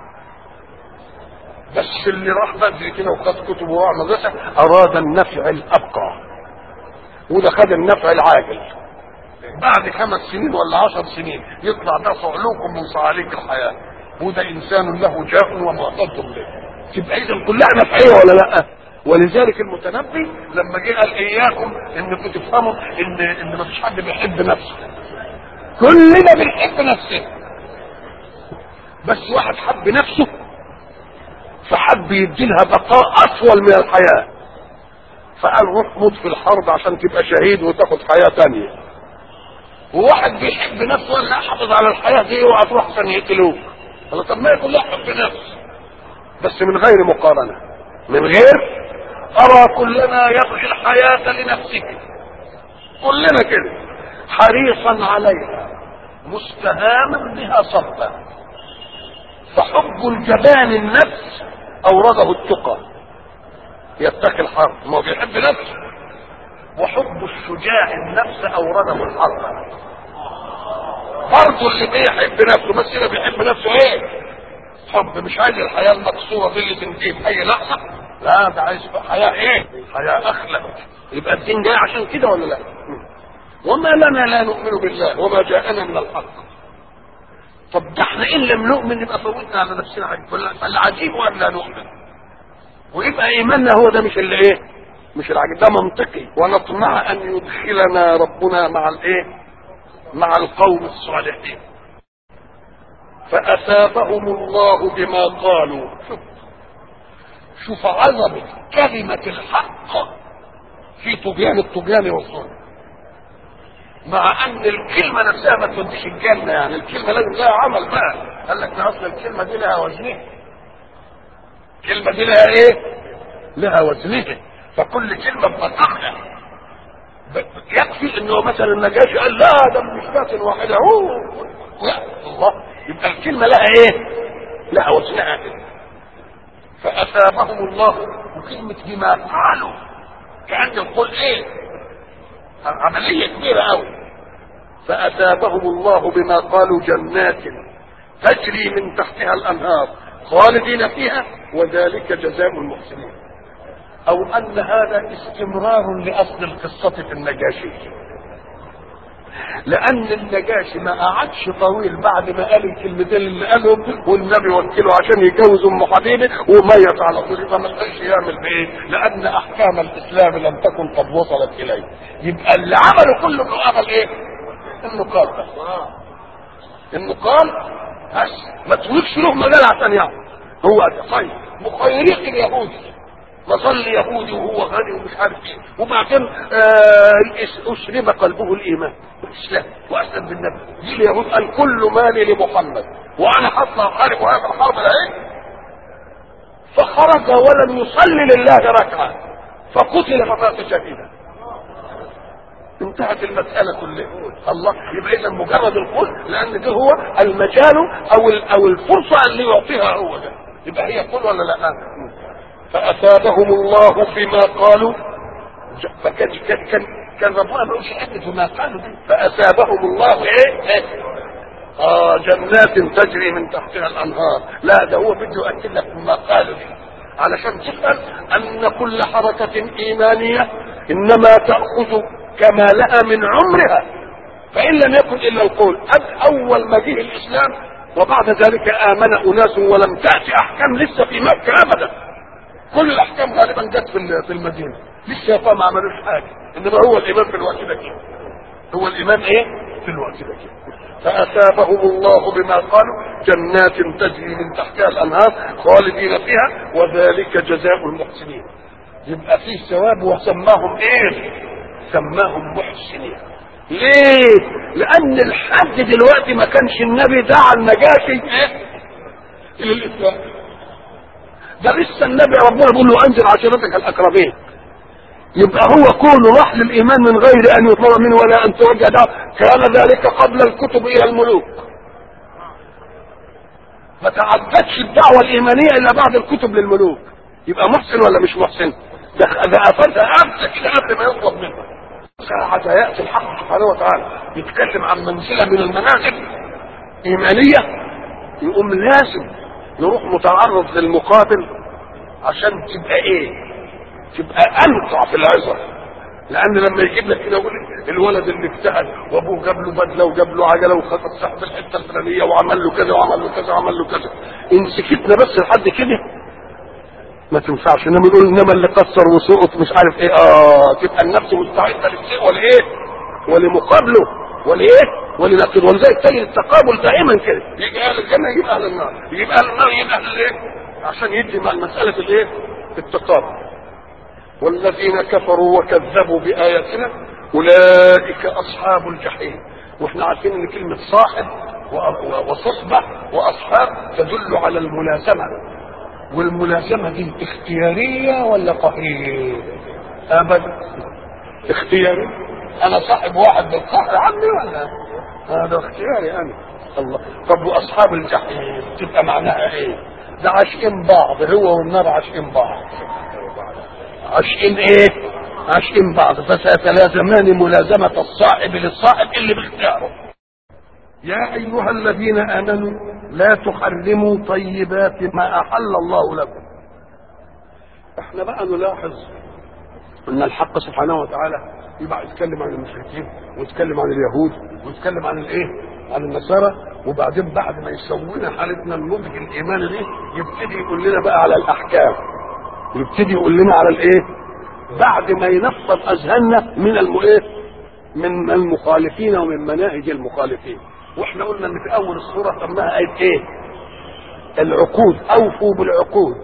بس اللي راح بدري كده وخد كتب وراح المدرسة أراد النفع الأبقى، وده خد النفع العاجل. بعد 5 سنين ولا 10 سنين يطلع ده صعلوك من صعاليك الحياة، وده انسان له جاه ومعتد به. تبقى اذا كلها نفعيه ولا لا؟ ولذلك المتنبي لما جه قال اياكم انكم تفهموا ان ما فيش حد بيحب نفسه، كلنا بنحب نفسنا، بس واحد حب نفسه فحب يديلها بقاء اطول من الحياه، فقال روح موت في الحرب عشان تبقى شهيد وتاخد حياه ثانيه. وواحد بيحب نفسه ولا حافظ على الحياه دي وهتروح عشان يقتلوه. طب ما يكون له حب نفس بس من غير مقارنه، من غير ارى كلنا يبغي الحياه لنفسك، كلنا كده حريصا عليها مستهاما بها صبا. فحب الجبان النفس اورده التقى، يتقي الحرب ما بيحب نفسه، وحب الشجاع النفس اورده الحرب. برضه اللي بيحب نفسه بس اللي بيحب نفسه ايه؟ حب، مش عايز الحياه المقصوره دي اللي تنتهي في اي لحظه، لا ده عايز حياه ايه؟ حياه اخلق. يبقى الدين جاي عشان كده ولا لا؟ وما لنا لا نؤمن بالله وما جاءنا من الحق. طب ده احنا ان لم نؤمن يبقى فوتنا على نفسنا حاجه، فالعجيب وان لا نؤمن ويبقى ايماننا هو ده مش اللي ايه؟ مش العجيب، ده منطقي. ونطمع ان يدخلنا ربنا مع الايه؟ مع القوم الصالحين. فأثابهم الله بما قالوا. شوف عظمة كلمة الحق في طغيان الطغيان والظلم، مع ان الكلمة نفسها ما توديش الجنة، يعني الكلمة لازم لها عمل بقى. قال لك اصل الكلمة دي لها وزنها، الكلمه دي لها ايه؟ لها وزنها، فكل كلمه بمقامها. يكفي انه مثلا النجاشي قال لا ده مش كاتب واحده لا الله، يبقى الكلمه لها ايه؟ لها وزنها كده. فاثابهم الله، وكلمه بما قالوا كان يقول ايه؟ عمليه كبيره قوي. فاثابهم الله بما قالوا جنات تجري من تحتها الانهار خالدين فيها وذلك جزاء المحسنين. او ان هذا استمرار لاصل القصه في النجاشي، لان النجاشي ما قعدش طويل بعد ما قال الكلمتين اللي قالهم والنبي وكله عشان يجوز ام حبيبه وميت على طول، فما لقاش يعمل بايه؟ لان احكام الاسلام لم تكن قد وصلت اليه. يبقى اللي عمله كله انه عمل ايه؟ انه قال بس، انه قال بس، ما تقولش له مجال عشان يعمل. هو طيب مخيريق اليهودي وصل يهودي وهو غني ومش عارف ايه، وبعدين اشرب قلبه الايمان والاسلام واسلم بالنبي. دي اليهود قال كل مالي لمحمد وانا هطلع احارب هذا الحرب الايه. فخرج ولم يصلي لله ركعه فقتل فمات شهيدا. انتهت المساله كلها. الله يبقى اذا مجرد القول، لان ده هو المجال او الفرصه اللي يعطيها هو ده، يبقى هي قول ولا لا؟ فأثابهم الله فيما قالوا، كان ربنا ما يقولش حتى فيما قالوا دي. فأثابهم الله ايه؟ جنات تجري من تحتها الأنهار. لا ده هو بده يؤكد لك فيما قالوا دي علشان تفهم أن كل حركة إيمانية إنما تأخذ كمالها من عمرها، فإن لم يكن إلا القول. أول ما جه الإسلام وبعد ذلك آمن أناس ولم تأتي أحكام لسه في مكة أبدا. كل الاحكام غالبا جت في المدينه، لسه ما عملوش حاجه، انما هو الايمان في الوقت ده كده، هو الايمان ايه في الوقت ده كده. فاثابهم الله بما قالوا جنات تجري من تحتها الانهار خالدين فيها وذلك جزاء المحسنين. يبقى فيه ثواب، وسماهم ايه؟ سماهم محسنين. ليه؟ لان لحد دلوقتي ما كانش النبي دعا النجاشي ايه الى الاسلام. ده لسه النبي ربنا بيقول له انزل عشيرتك الاقربين. يبقى هو كونه راح للايمان من غير ان يطلب منه ولا ان توجه دعوه، كان ذلك قبل الكتب الى الملوك. ما تعدتش الدعوه الايمانيه الا بعد الكتب للملوك. يبقى محسن ولا مش محسن؟ ده افاتها امسك كده قبل ما يطلب منه. حتى ياتي الحق سبحانه وتعالى يتكلم عن منزله من المنازل ايمانيه، يقوم لازم نروح متعرض للمقابل عشان تبقى ايه؟ تبقى انقع في العظه. لان لما يجيب لك كده يقول الولد اللي اجتهد وابوه جاب له بدله وجاب له عجله وخطط صاحب الحته الفلانيه وعمل له كذا وعمل له كذا وعمل له كذا، ان سكتنا بس لحد كده ما تنفعش. انما يقول انما اللي قصر وسقط مش عارف ايه، تبقى النفس مستعده للشيء والايه؟ ولمقابله والايه؟ ولنقل. ولذلك تجد التقابل دائما كده، يجي اهل الجنه يجيب اهل النار، يجيب اهل النار يجيب اهل الايه؟ عشان يدي مع مساله الايه؟ التقابل. والذين كفروا وكذبوا باياتنا اولئك اصحاب الجحيم. واحنا عارفين ان كلمه صاحب وصحبه واصحاب تدل على الملازمه، والملازمه دي اختياريه ولا قهريه؟ ابدا اختياري. انا صاحب واحد بالقهر عني ولا هذا اختياري انا؟ الله. طب واصحاب الجحيم تبقى معناها ايه؟ ده عاشقين بعض، هو والنار عاشقين بعض. عاشقين ايه؟ عاشقين بعض. فسيتلازمان ملازمه الصاحب للصاحب اللي باختياره. يا ايها الذين امنوا لا تحرموا طيبات ما احل الله لكم. احنا بقى نلاحظ ان الحق سبحانه وتعالى يبقى يتكلم عن المشركين ويتكلم عن اليهود ويتكلم عن الايه؟ عن النصارى، وبعدين بعد ما يسوينا حالتنا النضج الايماني دي يبتدي يقول لنا بقى على الاحكام، يبتدي يقول لنا على الايه؟ بعد ما ينفض اذهاننا من من المخالفين ومن مناهج المخالفين. واحنا قلنا ان في اول السوره سماها ايه؟ ايه؟ العقود. اوفوا بالعقود.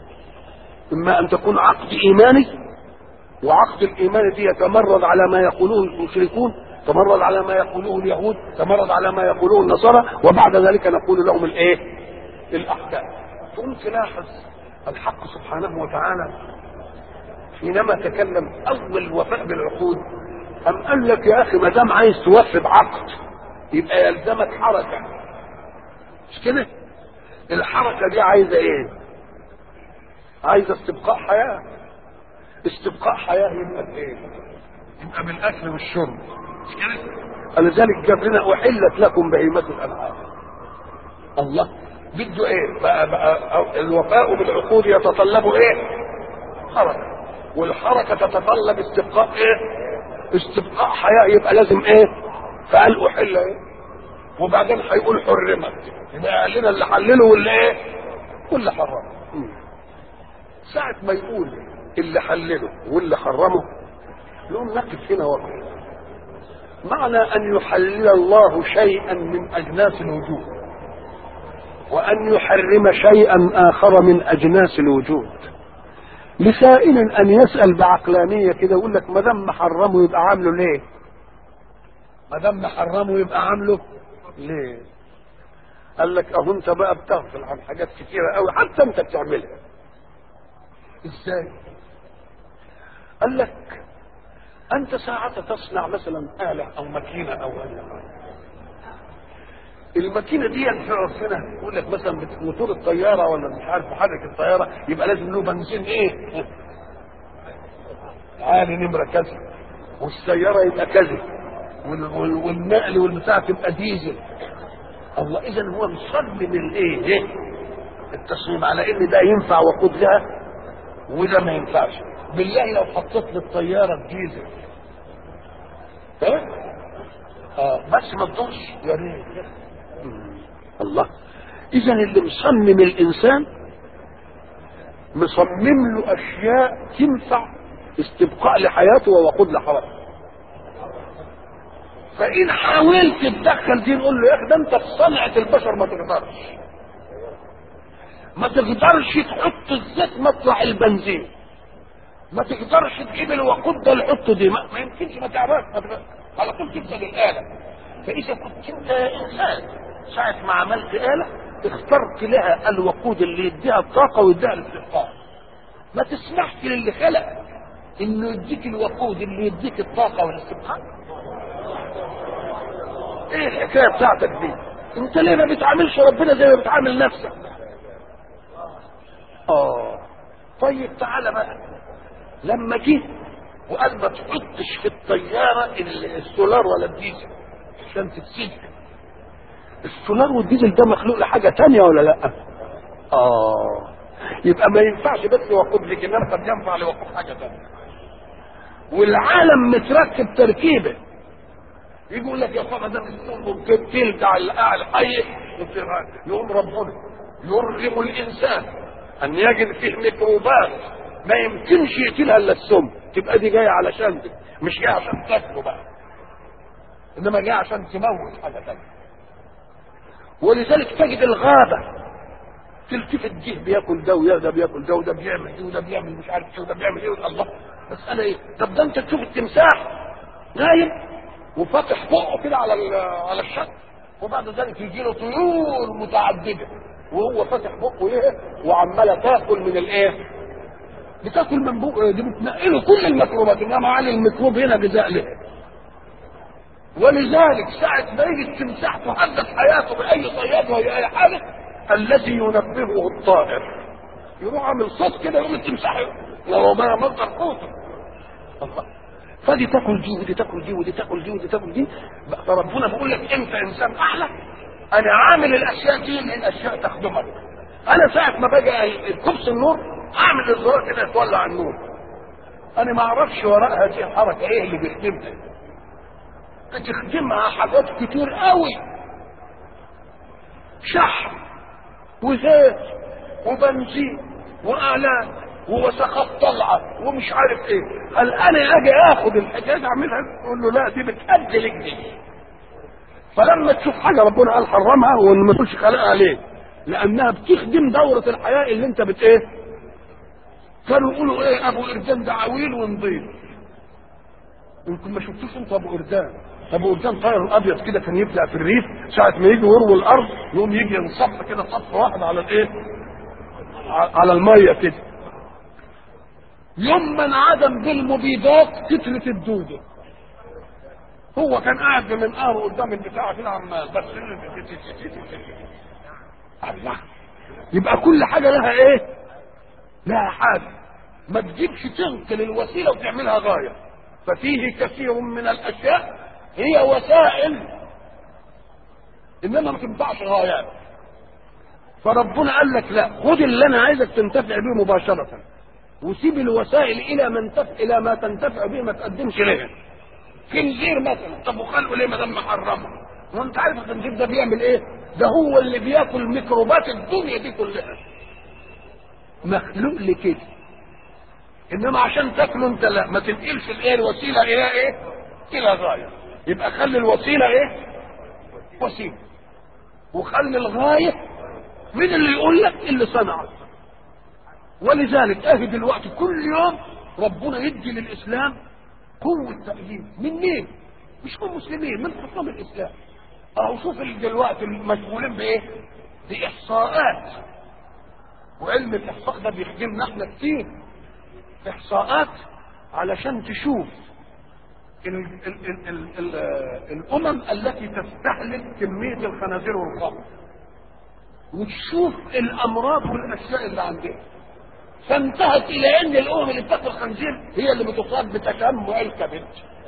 اما ان تكون عقد ايماني، وعقد الايمان دي يتمرد على ما يقولوه المشركون، تمرد على ما يقولوه اليهود، تمرد على ما يقولوه النصارى، وبعد ذلك نقول لهم الايه؟ الاحكام. تقوم تلاحظ الحق سبحانه وتعالى حينما تكلم اول الوفاء بالعقود أم قال لك يا اخي ما دام عايز توفي بعقد يبقى يلزمك حركه، مش كده؟ الحركه دي عايزه ايه؟ عايزه استبقاء حياه. استبقاء حياه يبقى ايه؟ يبقى بالاكل والشرب، مش كده؟ فلذلك جاب لنا احلت لكم بهيمه الانعام. الله بده ايه؟ بقى الوفاء بالعقود يتطلب ايه؟ حركه، والحركه تتطلب استبقاء ايه؟ استبقاء حياه، يبقى لازم ايه؟ فقال احل ايه؟ وبعدين هيقول حرمت، يبقى قال لنا اللي حلله واللي ايه؟ واللي حرمه. ساعة ما يقول اللي حلله واللي حرمه نقوم نقف هنا وقف. معنى ان يحلل الله شيئا من اجناس الوجود وان يحرم شيئا اخر من اجناس الوجود، لسائل ان يسأل بعقلانية كده يقول لك ما دام حرمه يبقى عامله ليه؟ ما دام حرمه يبقى عامله ليه؟ قال لك اهو انت بقى بتغفل عن حاجات كتيرة قوي حتى انت بتعملها. ازاي؟ قال لك انت ساعة تصنع مثلا آلة او ماكينة او غيرها، الماكينة دي في عرفنا يقول لك مثلا موتور الطيارة ولا مش عارف محرك الطيارة يبقى لازم له بنزين ايه؟ عالي نمرة كذا، والسيارة يبقى كذا، والنقل والبتاع تبقى ديزل. الله، اذا هو مصمم الايه؟ التصميم على ان ده ينفع وقود لها وده ما ينفعش. بالله لو حطيت للطيارة الديزل بس ما تدورش يا ريت. الله، اذا اللي مصمم الانسان مصمم له اشياء تنفع استبقاء لحياته ووقود لحياته. فان حاولت تتدخل دي نقول له يا اخي ده انت في صنعة البشر ما تقدرش، ما تقدرش تحط الزيت مطلع البنزين، ما تقدرش تجيب الوقود ده الحطه دي، ما يمكنش، ما تعرفش، على طول تفسد الآلة. فإذا كنت انت انسان ساعة ما عملت آلة اخترت لها الوقود اللي يديها الطاقة ويديها الاستبقاء، ما تسمحش للي خلق انه يديك الوقود اللي يديك الطاقة والاستبقاء. ايه الحكاية بتاعتك دي؟ انت ليه ما بتعاملش ربنا زي ما بتعامل نفسك؟ طيب تعالى بقى، لما جه وقال ما تحطش في الطيارة السولار ولا الديزل عشان تتسجل، السولار والديزل ده مخلوق لحاجة تانية ولا لا؟ يبقى ما ينفعش بس وقود لك، انما قد ينفع لوقود حاجة تانية. والعالم متركب تركيبه، يقول لك يا صاحبي ده التيل بتاع الحي، يقوم ربنا يرغم الانسان ان يجد فيه ميكروبات ما يمكنش يقتلها الا السم، تبقى دي جايه علشان دي، مش جايه عشان تاكله بقى، انما جايه عشان تموت حاجه ثانيه. ولذلك تجد الغابه تلتفت دي بياكل ده وده بياكل ده وده بيعمل ايه وده بيعمل مش عارف ايه وده بيعمل ايه. الله، بس انا ايه؟ طب ده انت تشوف التمساح نايم وفاتح بقه كده على الشط، وبعد ذلك يجي له طيور متعدده وهو فاتح بقه ايه وعماله تاكل من الايه؟ بتاكل من بقه، دي بتنقله كل الميكروبات، انما على الميكروب هنا غذاء له. ولذلك ساعة ما يجي التمساح تحدث حياته بأي صياد وهي أي حاجة، الذي ينبهه الطائر يروح عامل صوت كده يقوم التمساح لو ما مصدر قوته. الله، فدي تاكل دي ودي تاكل دي ودي تاكل دي ودي تاكل دي. فربنا بيقول لك انت انسان اعلى، انا عامل الاشياء دي للاشياء تخدمك. انا ساعة ما باجي الكبس النور اعمل الزرار كده يتولع النور، انا ما اعرفش وراء هذه الحركة ايه اللي بيخدمها. بتخدمها حاجات كتير قوي، شحم وزيت وبنزين واعلان ووسخات طلعه ومش عارف ايه. هل انا اجي اخد الحكايه اعملها؟ اقول له لا، دي بتأدي لك دي. فلما تشوف حاجه ربنا قال حرمها وما تقولش خلقها ليه؟ لانها بتخدم دوره الحياه اللي انت ايه؟ كانوا يقولوا ايه؟ ابو قردان ده عويل ونضيف. يمكن ما شفتوش انت ابو قردان. ابو قردان طائر الابيض كده كان يبدأ في الريف، ساعه ما يجي يروي الارض يقوم يجي ينصف كده صف واحد على الايه؟ على الميه كده. يوم ما انعدم بالمبيدات كترة الدودة، هو كان قاعد بمنقاره قدام البتاع كده عمال بس الله. يبقى كل حاجة لها ايه؟ لها حاجة. ما تجيبش تنقل الوسيلة وتعملها غاية. ففيه كثير من الاشياء هي وسائل انما ما تنفعش غايات. فربنا قال لك لا، خد اللي انا عايزك تنتفع به مباشرة، وسيب الوسائل الى ما تنتفع به، ما تقدمش لها. خنزير مثلا، طب وخلقه ليه ما دام محرمه؟ وانت عارف الخنزير ده بيعمل ايه؟ ده هو اللي بياكل ميكروبات الدنيا دي كلها، مخلوق لكده. انما عشان تاكله انت لا، ما تنقلش الايه الوسيله الى ايه؟ الى غايه. يبقى خلي الوسيله ايه؟ وسيله، وخلي الغايه مين اللي يقول لك؟ اللي صنعه. ولذلك اهي دلوقتي كل يوم ربنا يدي للاسلام قوه تأييد. من مين؟ مش من مسلمين، من حكام الاسلام. اهو شوف دلوقتي المشغولين بايه؟ باحصاءات، وعلم الاحصاء ده بيخدمنا احنا كتير. احصاءات علشان تشوف ال ال ال ال ال الامم التي تستهلك كميه الخنازير والخمر، وتشوف الامراض والاشياء اللي عندها. فانتهت الى ان الامم اللي بتاكل خنزير هي اللي بتصاب بتجمع الكبد.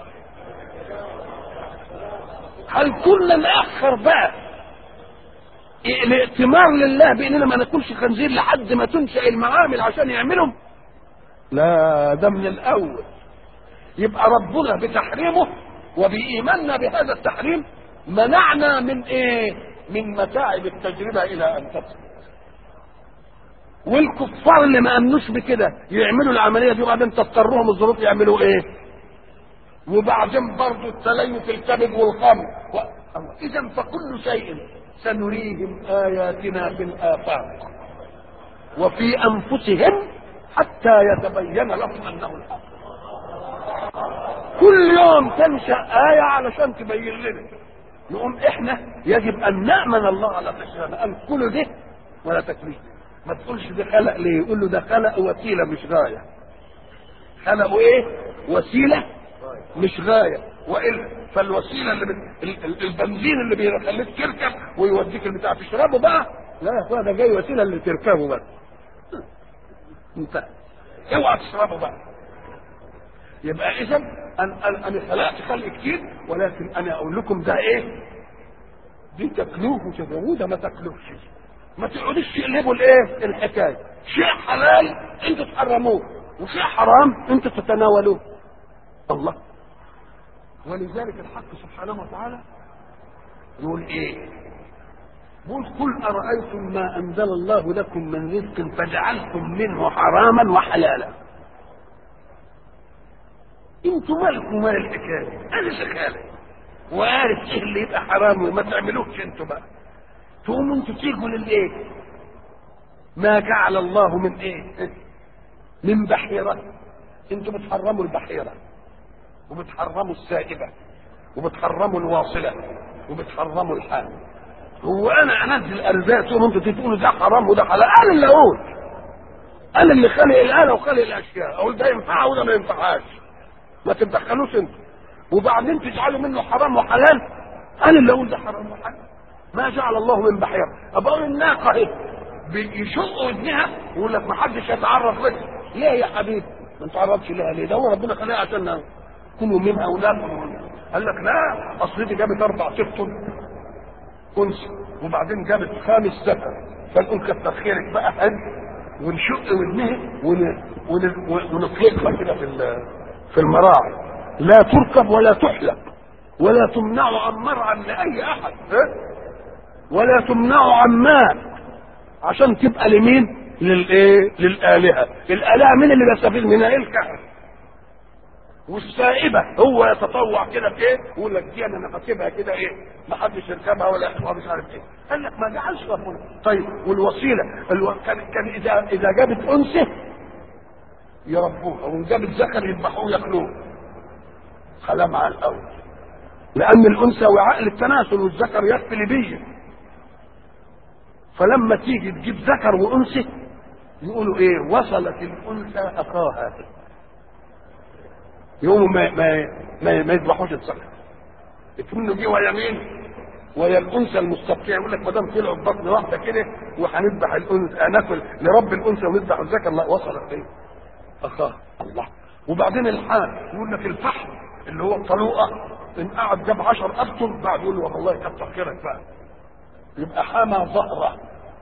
هل كنا نأخر بقى الائتمار لله باننا ما ناكلش خنزير لحد ما تنشأ المعامل عشان يعملهم؟ لا، ده من الاول. يبقى ربنا بتحريمه وبإيماننا بهذا التحريم منعنا من ايه؟ من متاعب التجربة الى ان تثبت. والكفار اللي ما امنوش بكده يعملوا العملية دي، وبعدين تضطرهم الظروف يعملوا ايه؟ وبعدين برضه التليف الكبد والخمر اذا فكل شيء سنريهم اياتنا في الافاق وفي انفسهم حتى يتبين لهم انه الحق. كل يوم تنشأ آية علشان تبين لنا. نقوم احنا يجب ان نأمن الله على تشريعنا، قال كل ده ولا تكليف. ما تقولش ده خلق ليه، يقول له ده خلق وسيلة مش غاية. خلقوا ايه؟ وسيلة مش غاية. وإلا فالوسيلة البنزين اللي بيخليك تركب ويوديك البتاع تشربه بقى، لا يا اخويا، ده جاي وسيلة اللي تركبه بس. انت اوعى تشربه بقى. يبقى اذا انا خلقت خلق كتير، ولكن انا اقول لكم ده ايه؟ دي تاكلوه وتدعوه، ده ما تاكلوش. ما تقعدوش تقلبوا الايه؟ الحكايه. شيء حلال انتوا تحرموه، وشيء حرام انتوا تتناولوه. الله. ولذلك الحق سبحانه وتعالى يقول ايه؟ يقول قل ارايتم ما انزل الله لكم من رزق فجعلتم منه حراما وحلالا. انتوا مالكم مال الحكايه؟ انا شغاله وعارف ايه اللي يبقى حرام وما تعملوش انتوا بقى. تقوموا انتوا تيجوا للايه؟ ما جعل الله من ايه؟ من بحيره. انتوا بتحرموا البحيره، وبتحرموا السائبه، وبتحرموا الواصله، وبتحرموا الحامل. هو انا انزل ارزاق تقوموا انتوا تقولوا ده حرام وده حلال؟ انا اللي اقول، انا اللي خالق الاله وخالق الاشياء، اقول ده ينفع وده ما ينفعهاش. ما تتدخلوش انتوا، وبعدين تجعلوا منه حرام وحلال. انا اللي اقول ده حرام وحلال. ما جعل الله من بحيره. ابقى الناقه اهي بيشقوا ودنها ويقول لك ما حدش يتعرف لك. ليه يا حبيبي ما نتعرفش لها؟ ليه؟ ده هو ربنا خلقها عشان كلوا منها وناكل. قال لك لا، اصل دي جابت 4 افطن انثى وبعدين جابت 5 ذكر، فنقول كتر خيرك بقى ونشق ودنها ونطلقها كده في المراعي. لا تركب ولا تحلب ولا تمنع عن مرعى لاي احد، ولا تمنع عن ماء عشان تبقى لمين؟ للايه؟ للالهه. الالهه مين اللي بيستفيد منها؟ ايه؟ الكهف. والسائبه هو يتطوع كده في ايه؟ يقول لك دي انا هسيبها كده ايه؟ ما حدش يركبها ولا مش عارف ايه. قال لك ما جعلش ربنا. طيب والوسيله كان اذا جابت انثى يربوها، وان جابت ذكر يذبحوه ياكلوه. خلاه مع الاول، لان الانثى وعاء للتناسل والذكر يكفي لبيه. فلما تيجي تجيب ذكر وانثى يقولوا ايه؟ وصلت الانثى اخاها، يقوموا ما يذبحوش الصخر، يكونوا جه ويا مين؟ ويا الانثى المستبقيه، يقول لك ما دام طلعوا ببطن واحده كده وهنذبح الانثى، ناكل لرب الانثى ونذبح الذكر، لا وصلت ايه؟ اخاها. الله. وبعدين الحال يقول لك الفحم اللي هو الطلوقه ان قعد جاب 10 ابطن بعد يقول له والله كتر خيرك بقى، يبقى حامى ظهره.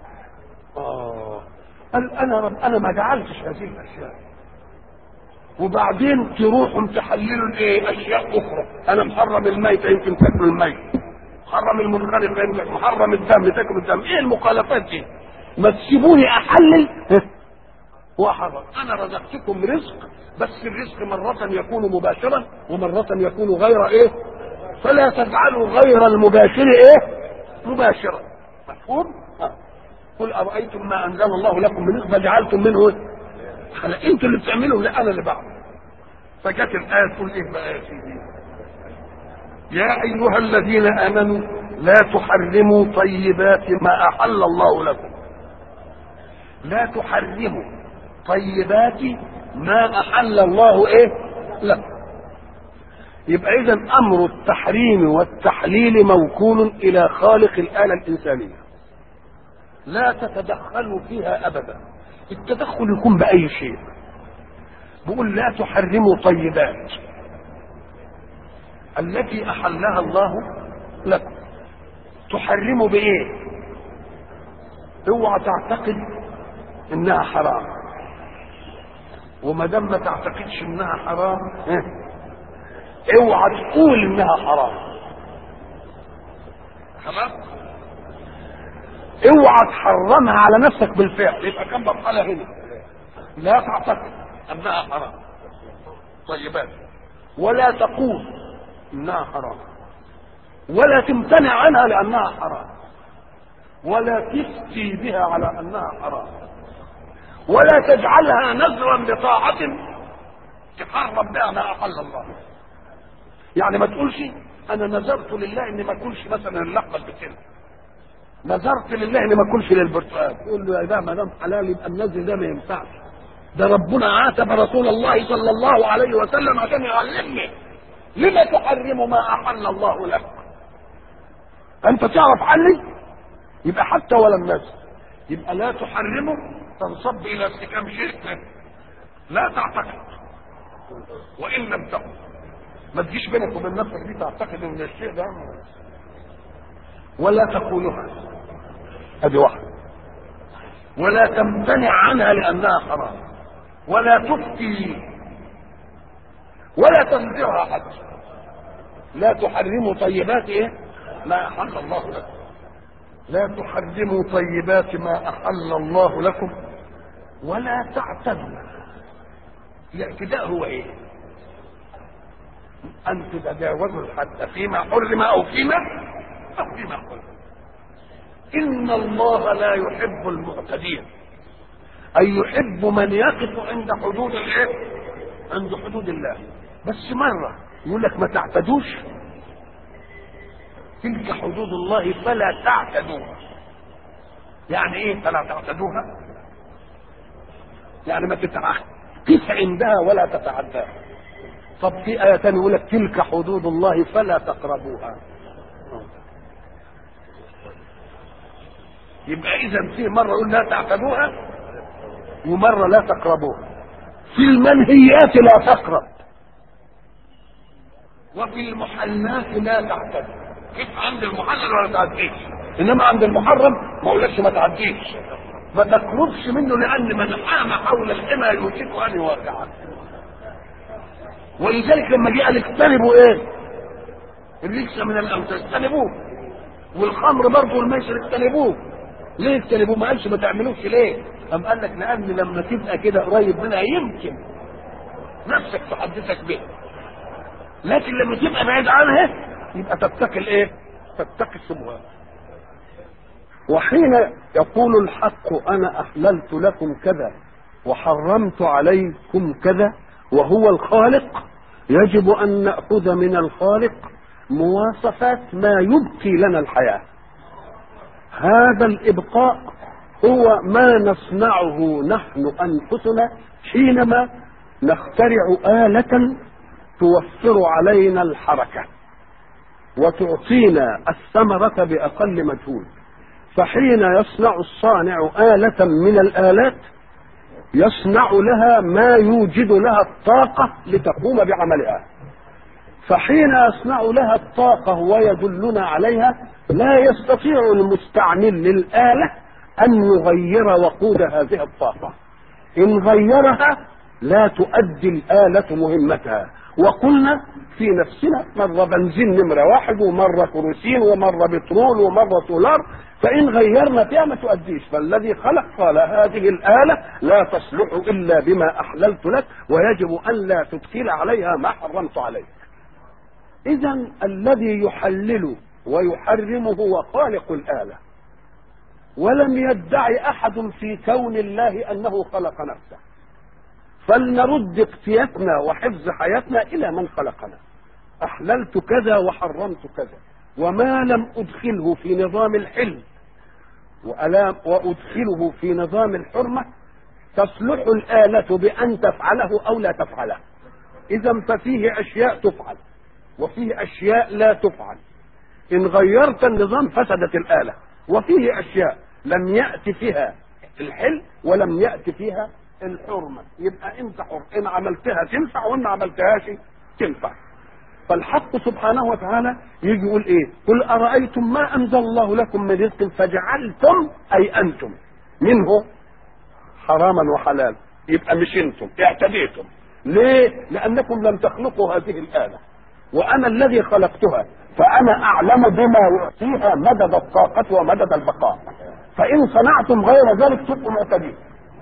قال انا ما جعلتش هذه الاشياء، وبعدين تروحوا تحللوا الايه؟ اشياء اخرى. انا محرم الميت يمكن تاكلوا الميت، محرم المنخرط يمكن، محرم الدم تاكلوا الدم. ايه المخالفات دي؟ ما تسيبوني احلل واحرم. انا رزقتكم رزق، بس الرزق مرة يكون مباشرا ومرة يكون غير ايه؟ فلا تجعلوا غير المباشر ايه؟ مباشرا. مفهوم؟ قل ارايتم ما انزل الله لكم من رزق فجعلتم منه ايه؟ انتوا اللي بتعملوا، لا انا اللي بعمل. فجت الايه تقول ايه بقى يا سيدي؟ يا ايها الذين امنوا لا تحرموا طيبات ما احل الله لكم. لا تحرموا طيبات ما احل الله ايه لكم. يبقى اذا امر التحريم والتحليل موكول الى خالق الاله الانسانيه، لا تتدخلوا فيها ابدا. التدخل يكون باي شيء. بيقول لا تحرموا طيبات التي احلها الله لكم. تحرموا بايه؟ اوعى تعتقد انها حرام، وما دام ما تعتقدش انها حرام اوعى تقول انها حرام. خلاص؟ اوعى تحرمها على نفسك بالفعل، يبقى كم مرحله هنا. لا تعتقد انها حرام طيبات، ولا تقول انها حرام، ولا تمتنع عنها لانها حرام، ولا تفتي بها على انها حرام، ولا تجعلها نذرا لطاعة تحرم بها ما احل الله. يعني ما تقولش انا نذرت لله اني ما اكلش مثلا اللحمه البتين، نذرت لله اني ما اكلش للبرتقال، تقول له يا ده ما دام حلال يبقى النذر ده ما ينفعش. ده ربنا عاتب رسول الله صلى الله عليه وسلم عشان يعلمني لما تحرم ما احل الله لك. انت تعرف حلي؟ يبقى حتى ولا النذر. يبقى لا تحرمه تنصب الى ارتكاب شيء لا تعتقد، وان لم تكن ما تجيش بينك وبين نفسك دي تعتقد ان الشيء ده، ولا تقولها ادي واحده، ولا تمتنع عنها لانها حرام، ولا تفتي، ولا تنذرها حتى. لا تحرموا طيبات ايه؟ ما احل الله لكم. لا تحرموا طيبات ما احل الله لكم ولا تعتدوا. الاعتداء هو ايه؟ ان تتجاوزوا الحد فيما حرم او فيما حرم. ان الله لا يحب المعتدين، اي يحب من يقف عند حدود الايه؟ عند حدود الله. بس مره يقول لك ما تعتدوش، تلك حدود الله فلا تعتدوها. يعني ايه فلا تعتدوها؟ يعني ما تقف عندها ولا تتعداها. طب في آية تانية يقول لك تلك حدود الله فلا تقربوها. يبقى إذا في مرة يقول لا تعتدوها ومرة لا تقربوها. في المنهيات لا تقرب، وفي المحلات لا تعتد. كيف عند المحلل ولا تعديش، انما عند المحرم ما اقولكش ما تعديش، ما تقربش منه، لان من حام حول الحمى يوشك ان يواقعه. ولذلك لما جه قال اجتنبوا ايه؟ الرجس من الامثال اجتنبوه، والخمر برضه والميسر اجتنبوه. ليه اجتنبوه؟ ما قالش ما تعملوش ليه؟ قام قال لك لان لما تبقى كده قريب منها يمكن نفسك تحدثك به، لكن لما تبقى بعيد عنها يبقى تتقي الايه؟ تتقي الشبهات. وحين يقول الحق انا احللت لكم كذا وحرمت عليكم كذا وهو الخالق، يجب ان ناخذ من الخالق مواصفات ما يبقي لنا الحياه. هذا الابقاء هو ما نصنعه نحن أنفسنا حينما نخترع آلة توفر علينا الحركة وتعطينا الثمرة بأقل مجهود. فحين يصنع الصانع آلة من الآلات يصنع لها ما يوجد لها الطاقة لتقوم بعملها، فحين يصنع لها الطاقة ويدلنا عليها لا يستطيع المستعمل للآلة أن يغير وقود هذه الطاقة. إن غيرها لا تؤدي الآلة مهمتها. وقلنا في نفسنا مرة بنزين نمرة 1 ومرة كروسين ومرة بترول ومرة سولار، فإن غيرنا فيها ما تؤديش. فالذي خلق قال هذه الآلة لا تصلح إلا بما أحللت لك ويجب أن لا تدخل عليها ما حرمت عليك. إذا الذي يحلل ويحرم هو خالق الآلة، ولم يدعي أحد في كون الله أنه خلق نفسه. فلنرد اقتياتنا وحفظ حياتنا إلى من خلقنا. أحللت كذا وحرمت كذا، وما لم أدخله في نظام الحل وأدخله في نظام الحرمة تصلح الآلة بأن تفعله أو لا تفعله. إذا ففيه أشياء تفعل وفيه أشياء لا تفعل. إن غيرت النظام فسدت الآلة. وفيه أشياء لم يأتي فيها الحل ولم يأتي فيها الحرمة، يبقى انت حر. ان عملتها تنفع وان عملتهاش تنفع. فالحق سبحانه وتعالى يجي يقول ايه؟ قل أرأيتم ما أنزل الله لكم من رزق فجعلتم أي أنتم منه حراما وحلال. يبقى مش انتم اعتديتم. ليه؟ لأنكم لم تخلقوا هذه الآلة وأنا الذي خلقتها، فأنا أعلم بما يعطيها مدد الطاقة ومدد البقاء. فإن صنعتم غير ذلك تبقوا معتدين.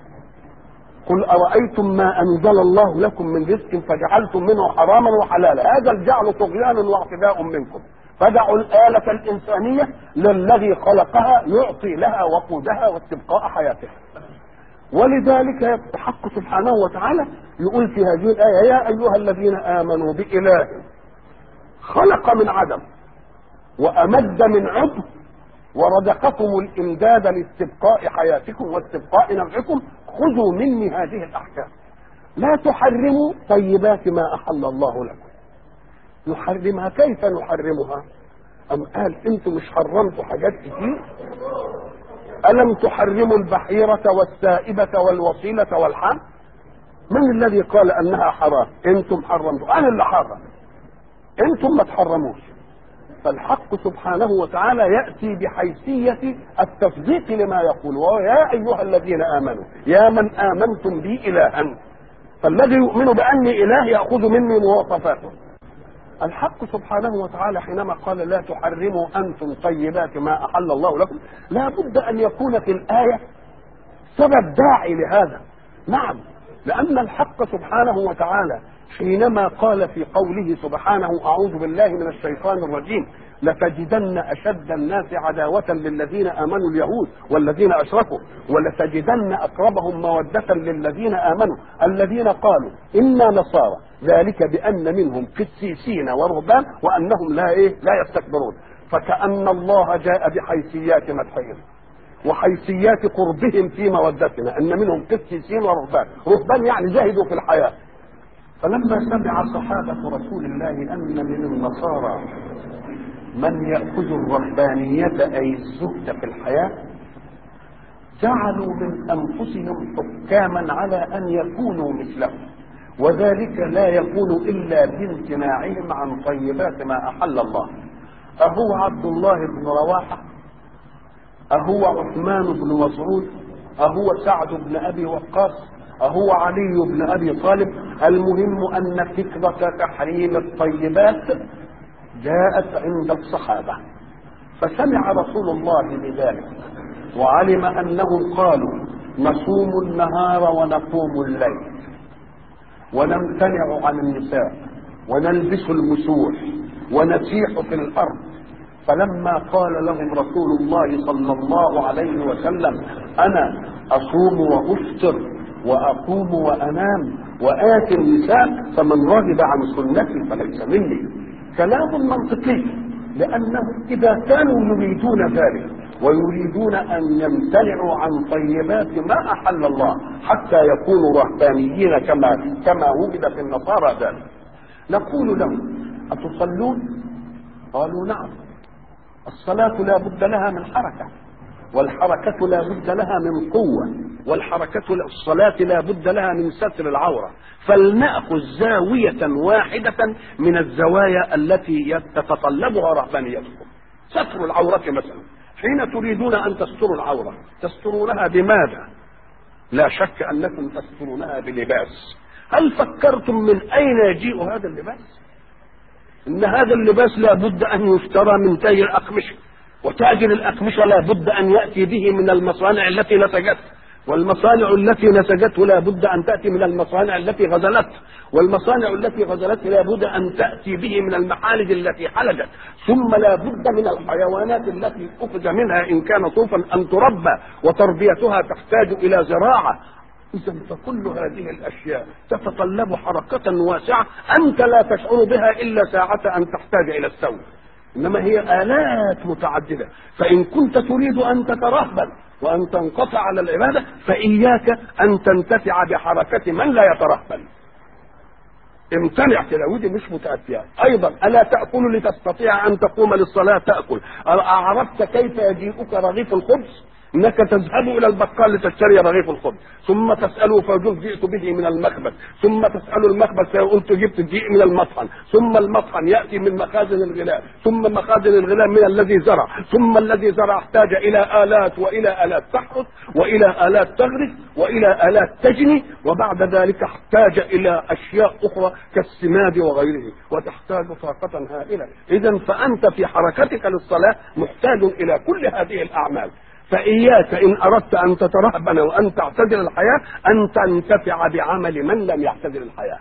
قل أرأيتم ما أنزل الله لكم من رزق فجعلتم منه حراما وحلالا. هذا الجعل طغيان واعتداء منكم. فدعوا الآلة الإنسانية للذي خلقها يعطي لها وقودها واستبقاء حياتها. ولذلك الحق سبحانه وتعالى يقول في هذه الآية يا أيها الذين آمنوا بإله خلق من عدم وأمد من عدم ورزقكم الإمداد لاستبقاء حياتكم واستبقاء نفعكم خذوا مني هذه الأحكام. لا تحرموا طيبات ما أحل الله لكم. نحرمها كيف نحرمها؟ أم قال أنتم مش حرمتوا حاجات كتير؟ ألم تحرموا البحيرة والسائبة والوصيلة والحام؟ من الذي قال أنها حرام؟ أنتم حرمتوا. أنا اللي حرم، أنتم ما تحرموش. فالحق سبحانه وتعالى يأتي بحيثية التصديق لما يقول ويا أيها الذين آمنوا يا من آمنتم بي إلها. فالذي يؤمن بأني إله يأخذ مني مواصفاته. الحق سبحانه وتعالى حينما قال لا تحرموا أنتم طيبات ما أحل الله لكم لا بد أن يكون في الآية سبب داعي لهذا. نعم، لأن الحق سبحانه وتعالى حينما قال في قوله سبحانه أعوذ بالله من الشيطان الرجيم لتجدن أشد الناس عداوة للذين آمنوا اليهود والذين أشركوا ولتجدن أقربهم مودة للذين آمنوا الذين قالوا إنا نصارى ذلك بأن منهم قسيسين ورهبان وأنهم لا يستكبرون. فكأن الله جاء بحيثيات مدحهم وحيثيات قربهم في مودتنا أن منهم قسيسين رهبان يعني زاهدوا في الحياة. فلما سمع صحابة رسول الله أن من النصارى من يأخذ الرهبانية أي الزهد في الحياة جعلوا من أنفسهم حكاما على أن يكونوا مثلهم، وذلك لا يكون إلا بامتناعهم عن طيبات ما أحل الله. أهو عبد الله بن رواحة؟ أهو عثمان بن مسعود؟ أهو سعد بن أبي وقاص؟ أهو علي بن أبي طالب؟ المهم أن فكرة تحريم الطيبات جاءت عند الصحابة، فسمع رسول الله بذلك وعلم أنهم قالوا نصوم النهار ونقوم الليل ونمتنع عن النساء ونلبس المسوح ونسيح في الأرض. فلما قال لهم رسول الله صلى الله عليه وسلم أنا أصوم وأفطر وأقوم وأنام وآتي النساء فمن رغب عن سنتي فليس مني، كلام منطقي، لأنهم إذا كانوا يريدون ذلك ويريدون أن يمتنعوا عن طيبات ما أحل الله حتى يكونوا رهبانيين كما وجد في النصارى ذلك. نقول لهم: أتصلون؟ قالوا: نعم. الصلاة لا بد لها من حركة، والحركة لا بد لها من قوة، الصلاة لا بد لها من ستر العورة. فلنأخذ زاوية واحدة من الزوايا التي تتطلبها رهبانيتكم. ستر العورة مثلا، حين تريدون أن تستروا العورة تسترونها بماذا؟ لا شك أنكم تسترونها بلباس. هل فكرتم من أين يجيء هذا اللباس؟ إن هذا اللباس لا بد أن يشترى من تاجر الأقمشة، وتاجر الأقمشة لا بد أن يأتي به من المصانع التي نسجته، والمصانع التي نسجته لا بد أن تأتي من المصانع التي غزلته، والمصانع التي غزلته لا بد أن تأتي به من المحالج التي حلجت، ثم لا بد من الحيوانات التي أخذ منها إن كان صوفا أن تربى، وتربيتها تحتاج إلى زراعة. إذا فكل هذه الأشياء تتطلب حركة واسعة أنت لا تشعر بها إلا ساعة أن تحتاج إلى السوء، إنما هي آلات متعددة. فإن كنت تريد أن تترهبن وأن تنقطع على العبادة فإياك أن تنتفع بحركة من لا يترهبن. امتنع كده، ودي مش متأتية. أيضا ألا تأكل لتستطيع أن تقوم للصلاة تأكل؟ أعرفت كيف يجيئك رغيف الخبز؟ انك تذهب الى البقال لتشتري رغيف الخبز، ثم تساله فيقول جئت به من المخبز، ثم تسال المخبز فيقول جبت جيء من المطحن، ثم المطحن ياتي من مخازن الغلاء، ثم مخازن الغلاء من الذي زرع، ثم الذي زرع احتاج الى الات والى الات تحرث والى الات تغرس والى الات تجني، وبعد ذلك احتاج الى اشياء اخرى كالسماد وغيره، وتحتاج طاقه هائله. اذا فانت في حركتك للصلاه محتاج الى كل هذه الاعمال. فإياك إن أردت أن تترهبن وأن تعتزل الحياة أن تنتفع بعمل من لم يعتزل الحياة.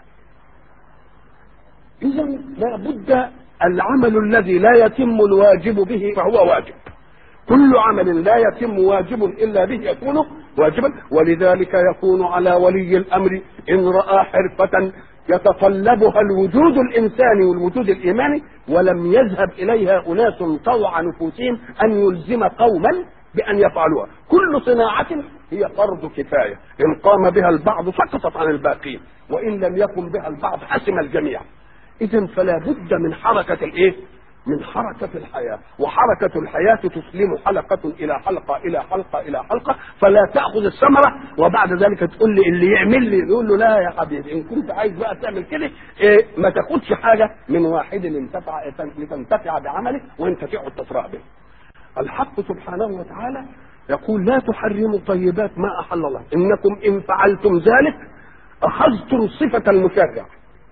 إذا لا بد العمل الذي لا يتم الواجب به فهو واجب. كل عمل لا يتم واجب إلا به يكون واجبا، ولذلك يكون على ولي الأمر إن رأى حرفة يتطلبها الوجود الإنساني والوجود الإيماني ولم يذهب إليها أناس طوع نفوسهم أن يلزم قوما بأن يفعلوها. كل صناعة هي فرض كفاية، إن قام بها البعض سقطت عن الباقين، وإن لم يقم بها البعض حسم الجميع. إذن فلا بد من حركة الإيه؟ من حركة الحياة، وحركة الحياة تسلم حلقة إلى حلقة إلى حلقة إلى حلقة، فلا تأخذ الثمرة وبعد ذلك تقول لي اللي يعمل لي، يقول له لا يا حبيبي إن كنت عايز بقى تعمل كده ما تاخدش حاجة من واحد لتنتفع بعمله وانت تقعد تفرح به. الحق سبحانه وتعالى يقول لا تحرموا طيبات ما أحل الله، إنكم إن فعلتم ذلك أخذتم صفة المشرع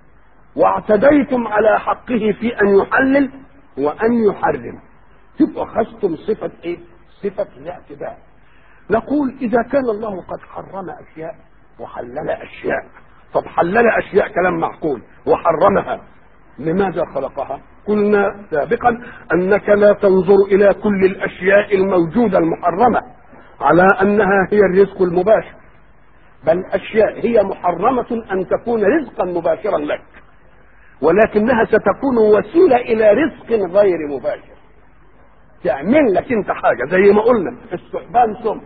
واعتديتم على حقه في أن يحلل وأن يحرم، تبقى أخذتم صفة إيه؟ صفة الاعتداء. نقول إذا كان الله قد حرم أشياء وحلل أشياء، طب حلل أشياء كلام معقول وحرمها، لماذا خلقها؟ قلنا سابقا أنك لا تنظر إلى كل الأشياء الموجودة المحرمة على أنها هي الرزق المباشر، بل أشياء هي محرمة أن تكون رزقا مباشرا لك، ولكنها ستكون وسيلة إلى رزق غير مباشر، تعمل لك انت حاجة. زي ما قلنا الثعبان سم،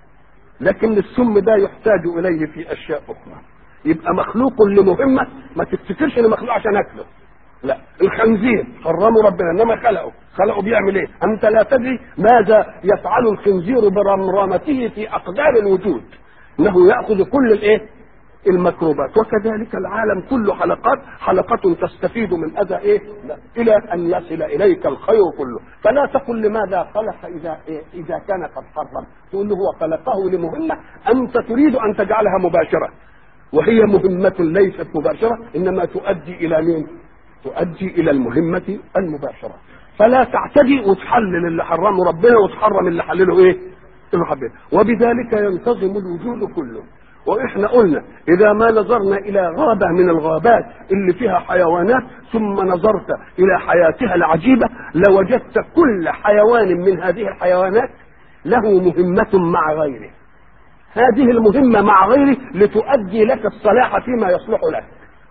لكن السم ده يحتاج إليه في أشياء أخرى، يبقى مخلوق لمهمة. ما تفتكرش انه مخلوق عشان أكله، لا. الخنزير حرمه ربنا انما خلقه بيعمل ايه؟ انت لا تدري ماذا يفعل الخنزير برمرامته في اقدار الوجود، انه ياخذ كل الايه؟ الميكروبات. وكذلك العالم كله حلقة تستفيد من اذى ايه؟ لا. الى ان يصل اليك الخير كله. فلا تقل لماذا خلق اذا كان قد حرم، تقول له هو خلقه لمهمة انت تريد ان تجعلها مباشرة، وهي مهمة ليست مباشرة انما تؤدي الى مين؟ تؤدي الى المهمة المباشرة. فلا تعتدي وتحلل اللي حرمه ربنا وتحرم اللي حلله ايه؟ ربنا. وبذلك ينتظم الوجود كله. واحنا قلنا اذا ما نظرنا الى غابة من الغابات اللي فيها حيوانات ثم نظرت الى حياتها العجيبة لوجدت كل حيوان من هذه الحيوانات له مهمة مع غيره. هذه المهمة مع غيره لتؤدي لك الصلاح فيما يصلح لك،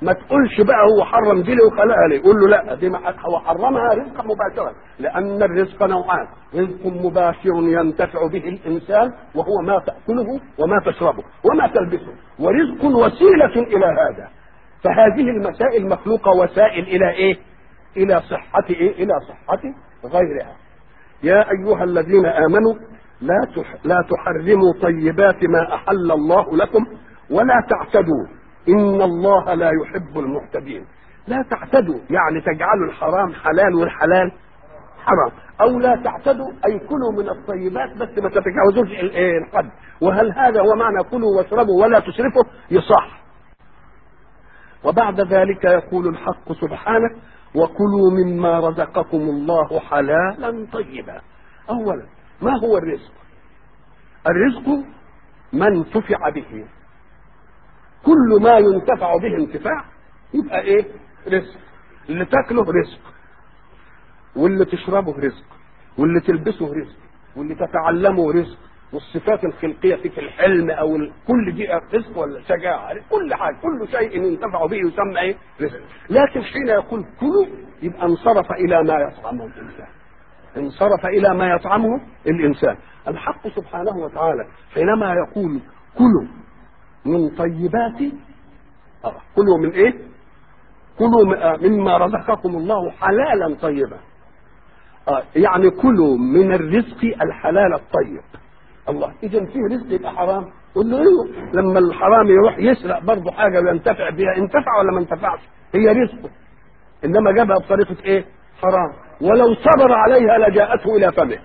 ما تقولش بقى هو حرم دي ليه وخلقها ليه، قول له لا دي هو حرمها رزقا مباشرا، لان الرزق نوعان، رزق مباشر ينتفع به الانسان وهو ما تاكله وما تشربه وما تلبسه، ورزق وسيله الى هذا. فهذه المسائل مخلوقه وسائل الى ايه؟ الى صحه ايه؟ الى صحه غيرها. يا ايها الذين امنوا لا تحرموا طيبات ما احل الله لكم ولا تعتدوا إن الله لا يحب المعتدين. لا تعتدوا يعني تجعلوا الحرام حلال والحلال حرام، أو لا تعتدوا أي كلوا من الطيبات بس ما تتجاوزوش الحد. وهل هذا هو معنى كلوا واشربوا ولا تسرفوا؟ يصح. وبعد ذلك يقول الحق سبحانه وكلوا مما رزقكم الله حلالا طيبا. أولا ما هو الرزق؟ الرزق ما انتفع به، كل ما ينتفع به انتفاع يبقى ايه؟ رزق. اللي تاكله رزق، واللي تشربه رزق، واللي تلبسه رزق، واللي تتعلمه رزق، والصفات الخلقيه فيك الحلم او كل دي رزق ولا شجاعه، كل حاجه كل شيء ينتفع به يسمى ايه؟ رزق. لكن حين يقول كلوا يبقى انصرف الى ما يطعمه الانسان، انصرف الى ما يطعمه الانسان. الحق سبحانه وتعالى حينما يقول كلوا من طيبات، كلوا من ايه؟ كلوا مما رزقكم الله حلالا طيبا، يعني كلوا من الرزق الحلال الطيب. الله، اذا فيه رزق يبقى حرام؟ قل له ايوه، لما الحرام يروح يسرق برضه حاجه وينتفع بها، انتفع ولا ما انتفعش؟ هي رزقه، انما جابها بطريقه ايه؟ حرام. ولو صبر عليها لجاءته الى فمه،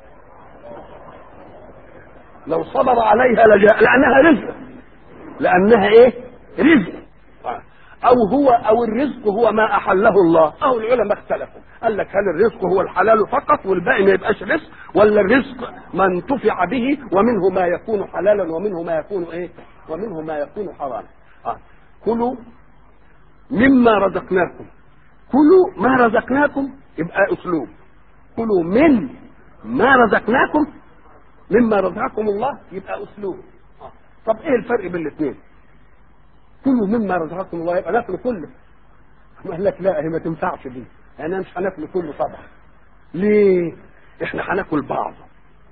لو صبر عليها لجاء، لانها رزق، لانها ايه؟ رزق. او الرزق هو ما احله الله. او العلماء اختلفوا، قال لك هل الرزق هو الحلال فقط والباقي ما يبقاش رزق، ولا الرزق ما انتفع به ومنه ما يكون حلالا ومنه ما يكون ايه؟ ومنه ما يكون حراما. كلوا مما رزقناكم، كلوا ما رزقناكم يبقى اسلوب، كلوا من ما رزقناكم، مما رزقكم الله يبقى اسلوب. طب ايه الفرق بين الاثنين؟ كلوا مما رزقكم الله يبقى ناكل كله. قال لك لا، هي ما تنفعش دي، انا مش هناكل كله طبعا. ليه؟ احنا هناكل بعضه.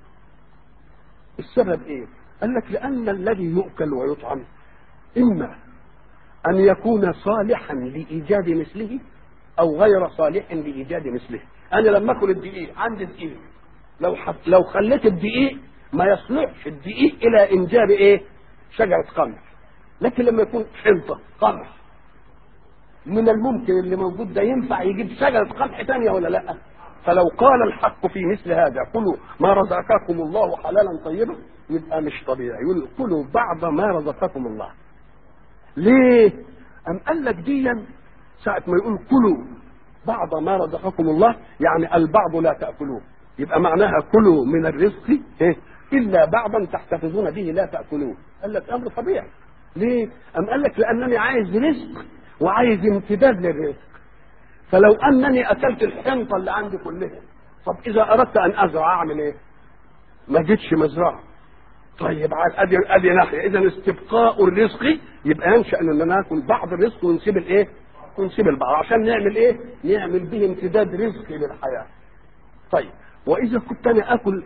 السبب ايه؟ قال لك لان الذي يؤكل ويطعم اما ان يكون صالحا لايجاد مثله او غير صالح لايجاد مثله. انا لما اكل الدقيق، عندي دقيق، لو خليت الدقيق ما يصلحش الدقيق الى انجاب ايه؟ شجره قمح. لكن لما يكون حنطه قمح، من الممكن اللي موجود ده ينفع يجيب شجره قمح ثانيه ولا لا؟ فلو قال الحق في مثل هذا كلوا ما رزقكم الله حلالا طيبا، يبقى مش طبيعي يقول كلوا بعض ما رزقكم الله. ليه؟ أم قال لك ديا ساعة ما يقول كلوا بعض ما رزقكم الله يعني البعض لا تأكلوه، يبقى معناها كلوا من الرزق إلا بعضا تحتفظون به لا تأكلوه. قال لك أمر طبيعي. ليه؟ أم قال لك لأنني عايز رزق وعايز امتداد للرزق. فلو أنني أكلت الحنطة اللي عندي كلها، طب إذا أردت أن أزرع أعمل إيه؟ ما جيتش مزرعة. طيب ادي ناحيه. اذا استبقاء الرزق يبقى ينشا اننا ناكل بعض الرزق ونسيب الايه؟ ونسيب البعض. عشان نعمل ايه؟ نعمل به امتداد رزقي للحياه. طيب واذا كنت انا اكل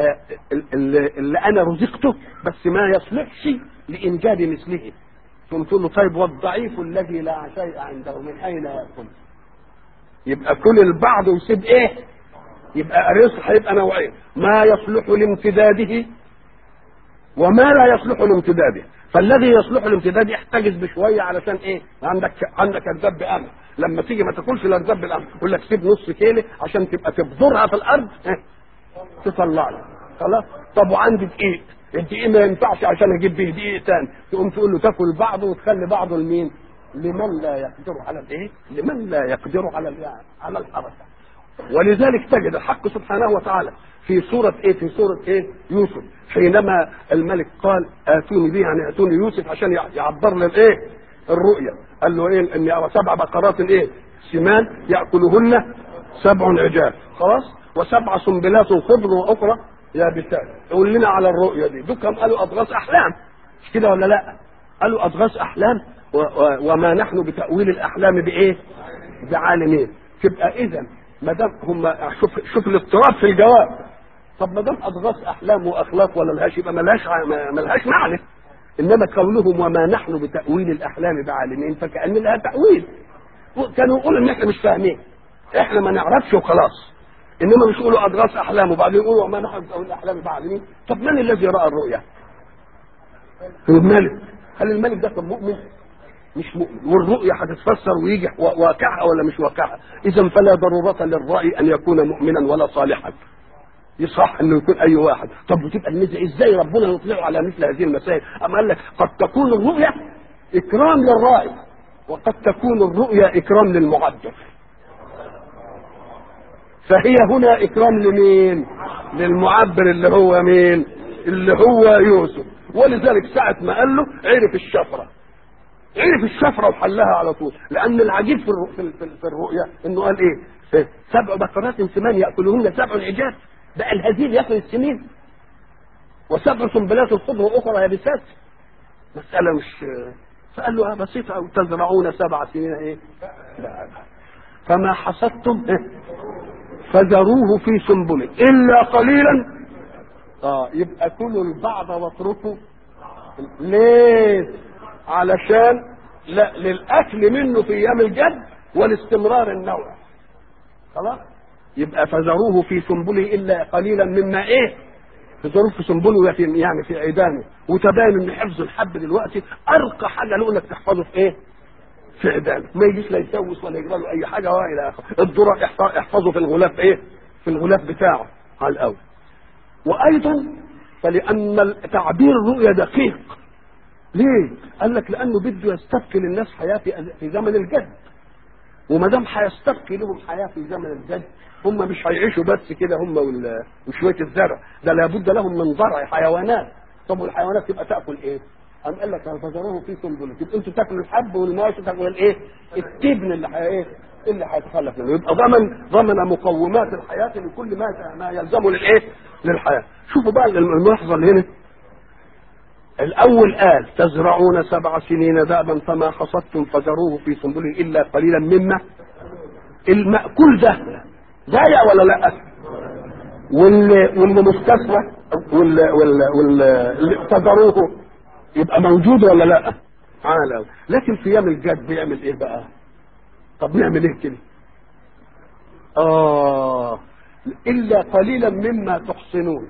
اللي انا رزقته بس ما يصلحش لانجاب مثله، ثم تقول له طيب والضعيف الذي لا شيء عنده من اين ياكل؟ يبقى كل البعض وسيب ايه؟ يبقى الرزق هيبقى نوعين، ما يصلح لامتداده وما لا يصلح لامتداده. فالذي يصلح لامتداده يحتجز بشويه علشان ايه؟ عندك الذب امر، لما تيجي ما تاكلش الا الذب الامر، يقول لك سيب نص كيلو عشان تبقى تبذرها في الارض تطلع لك. خلاص. طب وعندي دقيق، الدقيق ما ينفعش عشان اجيب به دقيق ثاني، تقوم تقول له تاكل بعضه وتخلي بعضه لمين؟ لمن لا يقدر على الايه؟ لمن لا يقدر على الحركه. ولذلك تجد الحق سبحانه وتعالى في سورة ايه؟ في سورة ايه؟ يوسف، حينما الملك قال اتوني به، يعني اتوني يوسف عشان يعبر لنا الايه؟ الرؤيا. قال له ايه؟ اني ارى 7 بقرات ايه؟ سمان ياكلهن 7 عجاف، خلاص، و7 سنبلات خضر واخرى يابسات. قول لنا على الرؤيا دي. دول كم قالوا اضغاث احلام، مش كده ولا لا؟ قالوا اضغاث احلام. وما نحن بتأويل الأحلام بإيه؟ بعالمين. تبقى إذا ما دام هم شوف الاضطراب في الجواب. طب ما دام أضغاث أحلام وأخلاق ولا لهاش يبقى ملهاش معنى. إنما قولهم وما نحن بتأويل الأحلام بعالمين فكأن لها تأويل. كانوا يقولوا إن إحنا مش فاهمين، إحنا ما نعرفش وخلاص. إنما مش يقولوا أضغاث أحلام وبعدين يقولوا وما نحن بتأويل الأحلام بعالمين. طب من الذي رأى الرؤيا؟ هو الملك. هل الملك ده كان مؤمن؟ مش مؤمن. والرؤيا هتتفسر ويجي واقعها ولا مش واقعها. إذا فلا ضرورة للرأي أن يكون مؤمنا ولا صالحا. يصح انه يكون اي واحد. طب وتبقى النزع ازاي ربنا يطلع على مثل هذه المسائل؟ اما قال لك قد تكون الرؤيا اكرام للرائي وقد تكون الرؤيا اكرام للمعبر. فهي هنا اكرام لمين؟ للمعبر اللي هو مين؟ اللي هو يوسف. ولذلك ساعة ما قال له عرف الشفرة، عرف الشفرة وحلها على طول. لان العجيب في الرؤيا انه قال ايه؟ 7 بقرات سمان ياكلهن 7 عجاف. بقى الهزيل ياكل السمين و7 سنبلات خضر اخرى يابسات. مساله مش. فقال له بسيطه او تزرعون 7 سنين ايه؟ لا. فما حصدتم فذروه في سنبله الا قليلا. يبقى كلوا البعض واتركوا. ليه؟ علشان لا للاكل منه في ايام الجد والاستمرار النوع. خلاص. يبقى فذروه في سنبله الا قليلا مما ايه؟ فذروه في سنبله يعني في عيدانه. وتبين ان حفظ الحب دلوقتي ارقى حاجه له انك تحفظه في ايه؟ في عيدانه. ما يجيش لا يسوس ولا يجرى له اي حاجه والى اخره. الذره احفظه في الغلاف ايه؟ في الغلاف بتاعه على الاول. وايضا فلان تعبير الرؤيا دقيق. ليه؟ قال لك لانه بده يستبقي للناس حياه في زمن الجد. وما دام هيستبقي لهم حياه في زمن الجد هم مش هيعيشوا بس كده هم وشويه الزرع. ده لابد لهم من زرع حيوانات. طب والحيوانات تبقى تاكل ايه؟ قام قال لك فذروه في سنبله. يبقى انتوا تاكلوا الحب والماشي تاكلوا الايه؟ التبن اللي ايه؟ اللي هيتخلف منه. يبقى ضمن مقومات الحياه لكل ما يلزمه للايه؟ للحياه. شوفوا بقى الملاحظه اللي هنا. الاول قال تزرعون 7 سنين دابا فما حصدتم فذروه في سنبله الا قليلا مما. المأكول ده ضايع ولا لا؟ واللي مستسرى واللي فذروه يبقى موجود ولا لا؟ عالم. لكن في ايام الجد بيعمل ايه بقى؟ طب نعمل ايه كده؟ الا قليلا مما تحصنون.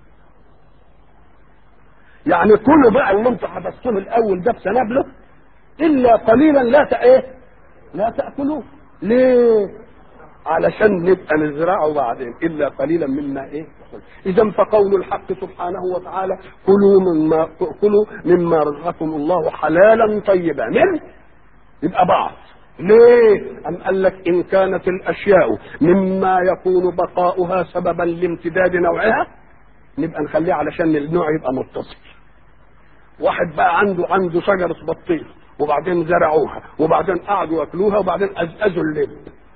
يعني كل بقى اللي انتم حفظتوه الاول ده بسنابله الا قليلا لا تاكلوه. ليه؟ علشان نبقى نزرعه بعدين. الا قليلا مما اذا فقول الحق سبحانه وتعالى كلوا مما رزقكم الله حلالا طيبا يبقى بعض. ليه؟ أم قال لك إن كانت الأشياء مما يكون بقاؤها سببا لامتداد نوعها نبقى نخليها علشان النوع يبقى متصل. واحد بقى عنده شجرة بطيخ وبعدين زرعوها وبعدين قعدوا ياكلوها وبعدين أزأزوا اللب.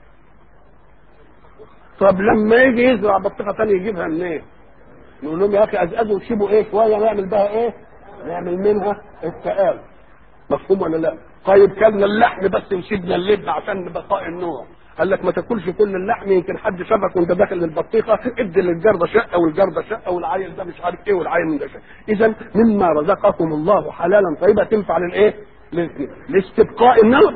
طب لما يجي يزرع بطيخة تانية يجيبها منين؟ يقول لهم يا أخي أزأزوا وسيبوا شوية نعمل بها نعمل منها التقال. مفهوم ولا لا؟ طيب كلنا اللحم بس وسيبنا اللب عشان بقاء النوع. قال لك ما تاكلش كل اللحم يمكن حد شافك وانت داخل البطيخه ادي للجرده شقه والجرده شقه والعيل ده مش عارف ايه والعيل من ده شقه. اذا مما رزقكم الله حلالا طيبا تنفع لاستبقاء النوع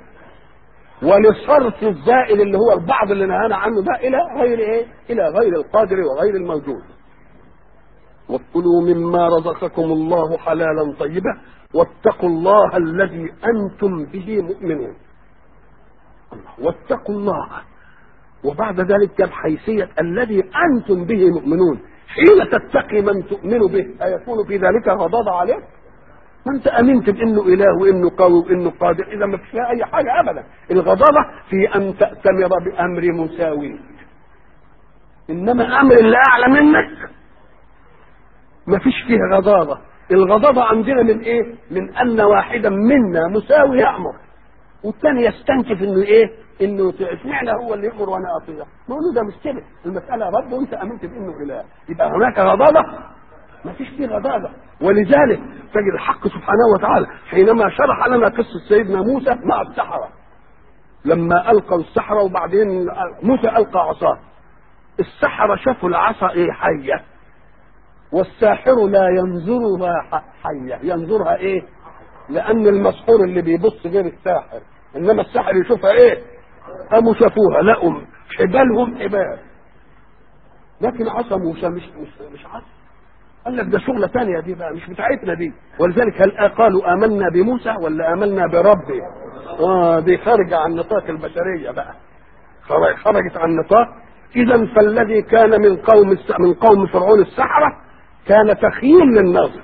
ولصرف الزائل اللي هو البعض اللي نهانا عنه ده الى غير الى غير القادر وغير الموجود. وكلوا مما رزقكم الله حلالا طيبا واتقوا الله الذي انتم به مؤمنون. واتقوا الله. وبعد ذلك جاب حيثيه الذي انتم به مؤمنون. حين تتقي من تؤمن به ايكون في ذلك غضاضه عليك؟ ما انت امنت بانه اله وانه قوي وانه قادر. اذا ما فيش اي حاجه ابدا. الغضاضه في ان تأتمر بامر مساوي. انما امر اللي اعلى منك ما فيش فيه غضاضه. الغضاضه عندنا من من ان واحدا منا مساوي يامر والثاني يستنكف انه انه اشمعنى هو اللي يامر وانا اطيع. ما هو ده مش كده. المساله رب وانت امنت بانه اله. يبقى هناك غضاضه؟ ما فيش فيه غضاضه. ولذلك تجد الحق سبحانه وتعالى حينما شرح لنا قصة سيدنا موسى مع السحرة، لما ألقوا السحرة وبعدين موسى ألقى عصاه، السحرة شافوا العصا ايه؟ حية، والساحر لا ينظرها حية، ينظرها ايه؟ لأن المسحور اللي بيبص غير الساحر، إنما الساحر يشوفها ايه؟ قاموا شافوها لقوا حبالهم حبال، لكن عصا موسى مش عصا. قال لك ده شغلة ثانية دي بقى، مش بتاعتنا دي. ولذلك هل قالوا آمنا بموسى ولا آمنا بربه؟ دي خارجة عن نطاق البشرية بقى، خرجت عن نطاق. إذا فالذي كان من قوم فرعون السحرة كان تخيل للناظر،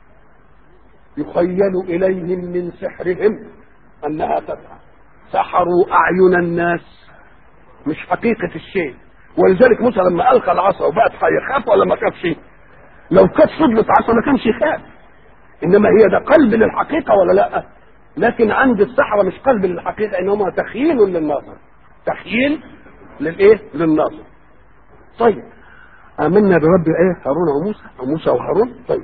يخيل إليهم من سحرهم أنها تسعى، سحروا أعين الناس، مش حقيقة الشيء. ولذلك موسى لما ألقى العصا وبقت حية خاف ولا ما خافش؟ لو كانت فضلت عصا ما كانش يخاف، إنما هي ده قلب للحقيقة ولا لا؟ لكن عند السحرة مش قلب للحقيقة، إنما تخيل للناظر، تخيل للإيه؟ للناظر. طيب آمنا برب إيه؟ هارون وموسى وهارون. طيب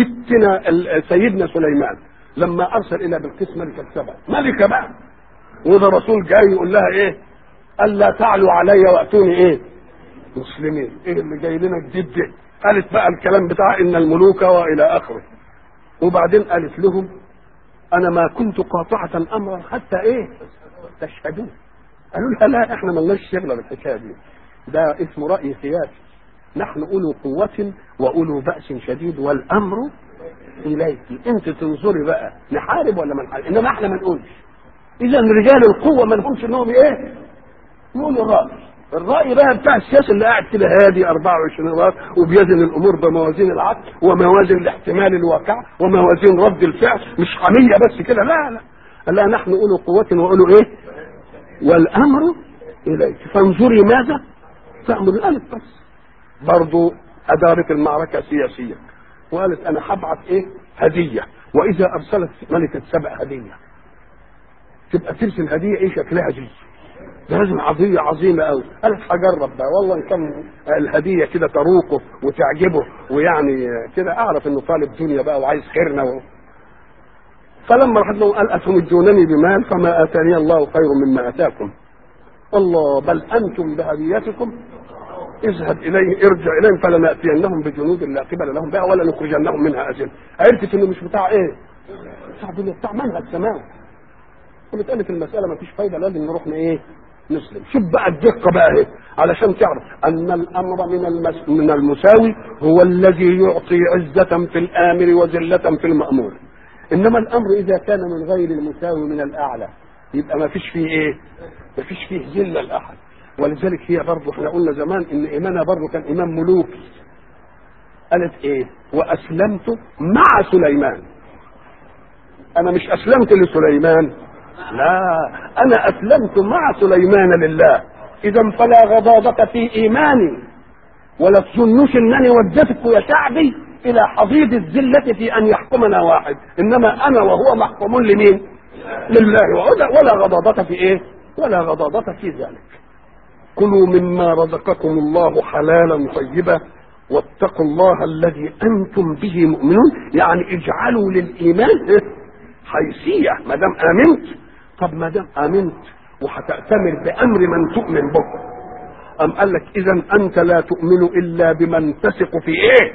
سيدنا سليمان لما أرسل إلى بلقيس ملكة سبأ، ملكة بقى، وده رسول جاي يقول لها إيه؟ ألا تعلوا علي وأتوني إيه؟ مسلمين. إيه اللي جاي لنا جديد ده؟ قالت بقى الكلام بتاع إن الملوك وإلى آخره. وبعدين قالت لهم أنا ما كنت قاطعة أمرا حتى إيه؟ تشهدون. قالوا لها لا، إحنا ملناش شغلة بالحكاية دي، ده اسمه رأي سياسي، نحن أولو قوة وأولو بأس شديد والأمر إليك، أنت تنظري بقى نحارب ولا ما نحارب، إنما إحنا ما نقولش. إذا رجال القوة ما لهمش إنهم إيه؟ يقولوا الرأي بقى بتاع السياسي اللي قاعد كده هادي 24 رأي وبيزن الأمور بموازين العقل وموازين الاحتمال الواقع وموازين رد الفعل، مش حمية بس كده، لا لا، نحن أولو قوة وأولو إيه؟ والأمر إليك فانظري ماذا تأمر. قالت بس برضو أدارت المعركة سياسيا وقالت أنا هبعث إيه؟ هدية. وإذا أرسلت ملكة سبأ هدية تبقى ترسل هدية إيه شكلها دي؟ لازم عطية عظيمة أوي. قالت هجرب ده، والله إن كان الهدية كده تروقه وتعجبه ويعني كده أعرف إنه طالب دنيا بقى وعايز خيرنا فلما راحت له قال أتمدونني بمال فما آتاني الله خير مما آتاكم، الله بل أنتم بهديتكم اذهب إليه ارجع إليهم فلنأتينهم بجنود لا قبل لهم بها ولا نخرجنهم منها أذلة. عرفت إنه مش بتاع إيه؟ بتاع منهج سماوي. وبتقالت المسألة ما فيش فايدة، لازم نروح إيه؟ نسلم. شوف بقى الدقة بقى اهي علشان تعرف أن الأمر من المساوي هو الذي يعطي عزة في الآمر وذلة في المأمور. إنما الأمر إذا كان من غير المساوي من الأعلى يبقى ما فيش فيه إيه؟ ما فيش فيه ذلة لأحد. ولذلك هي برضه احنا قلنا زمان إن إيمانها برضه كان إيمان ملوكي. قالت إيه؟ وأسلمت مع سليمان. أنا مش أسلمت لسليمان، لا، أنا أسلمت مع سليمان لله. إذا فلا غضاضة في إيماني ولا تظنوش أنني ودتك يا شعبي إلى حضيض الذلة في أن يحكمنا واحد، إنما أنا وهو محكوم لمين؟ لله. ولا غضاضة في إيه؟ ولا غضاضة في ذلك. كلوا مما رزقكم الله حلالا طيبا واتقوا الله الذي أنتم به مؤمنون. يعني اجعلوا للإيمان حيثية. ما دام آمنت، طب ما دام آمنت وهتأتمر بأمر من تؤمن به، أم قال لك إذا أنت لا تؤمن إلا بمن تثق في إيه؟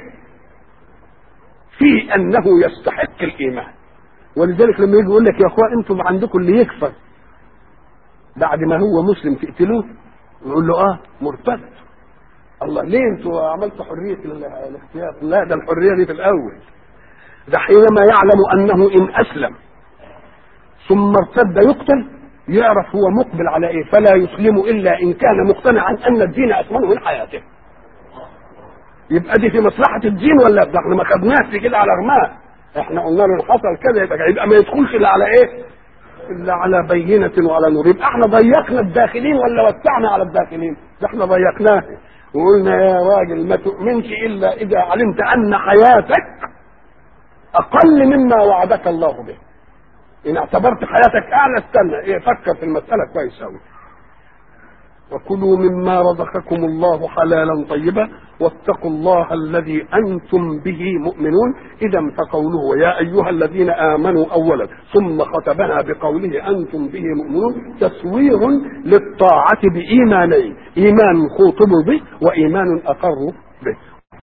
في أنه يستحق الإيمان. ولذلك لما يجي يقول لك يا أخوة أنتم عندكم اللي يكفر بعد ما هو مسلم تقتلوه، يقول له مرتد. الله ليه انتوا عملتوا حرية الاختيار؟ لا، ده الحرية دي في الأول، ده حينما يعلم أنه إن أسلم ثم ارتد يقتل يعرف هو مقبل على ايه، فلا يسلم الا ان كان مقتنعا ان الدين اثمن من حياته. يبقى دي في مصلحه الدين ولا ده احنا ما خدناش كده على رماه، احنا قلنا له حصل كذا يبقى ما يدخلش الا على ايه؟ الا على بينه وعلى نور. يبقى احنا ضيقنا الداخلين ولا وسعنا على الداخلين؟ ده احنا ضيقناه وقلنا يا راجل ما تؤمنش الا اذا علمت ان حياتك اقل مما وعدك الله به. إن اعتبرت حياتك أعلى استنى فكر في المسألة كويس أوي. وكلوا مما رزقكم الله حلالا طيبا واتقوا الله الذي أنتم به مؤمنون. إذا فقوله يا أيها الذين آمنوا أولا ثم ختمها بقوله أنتم به مؤمنون تسوير للطاعة بإيمانين: إيمان خوطبوا به وإيمان أقروا به.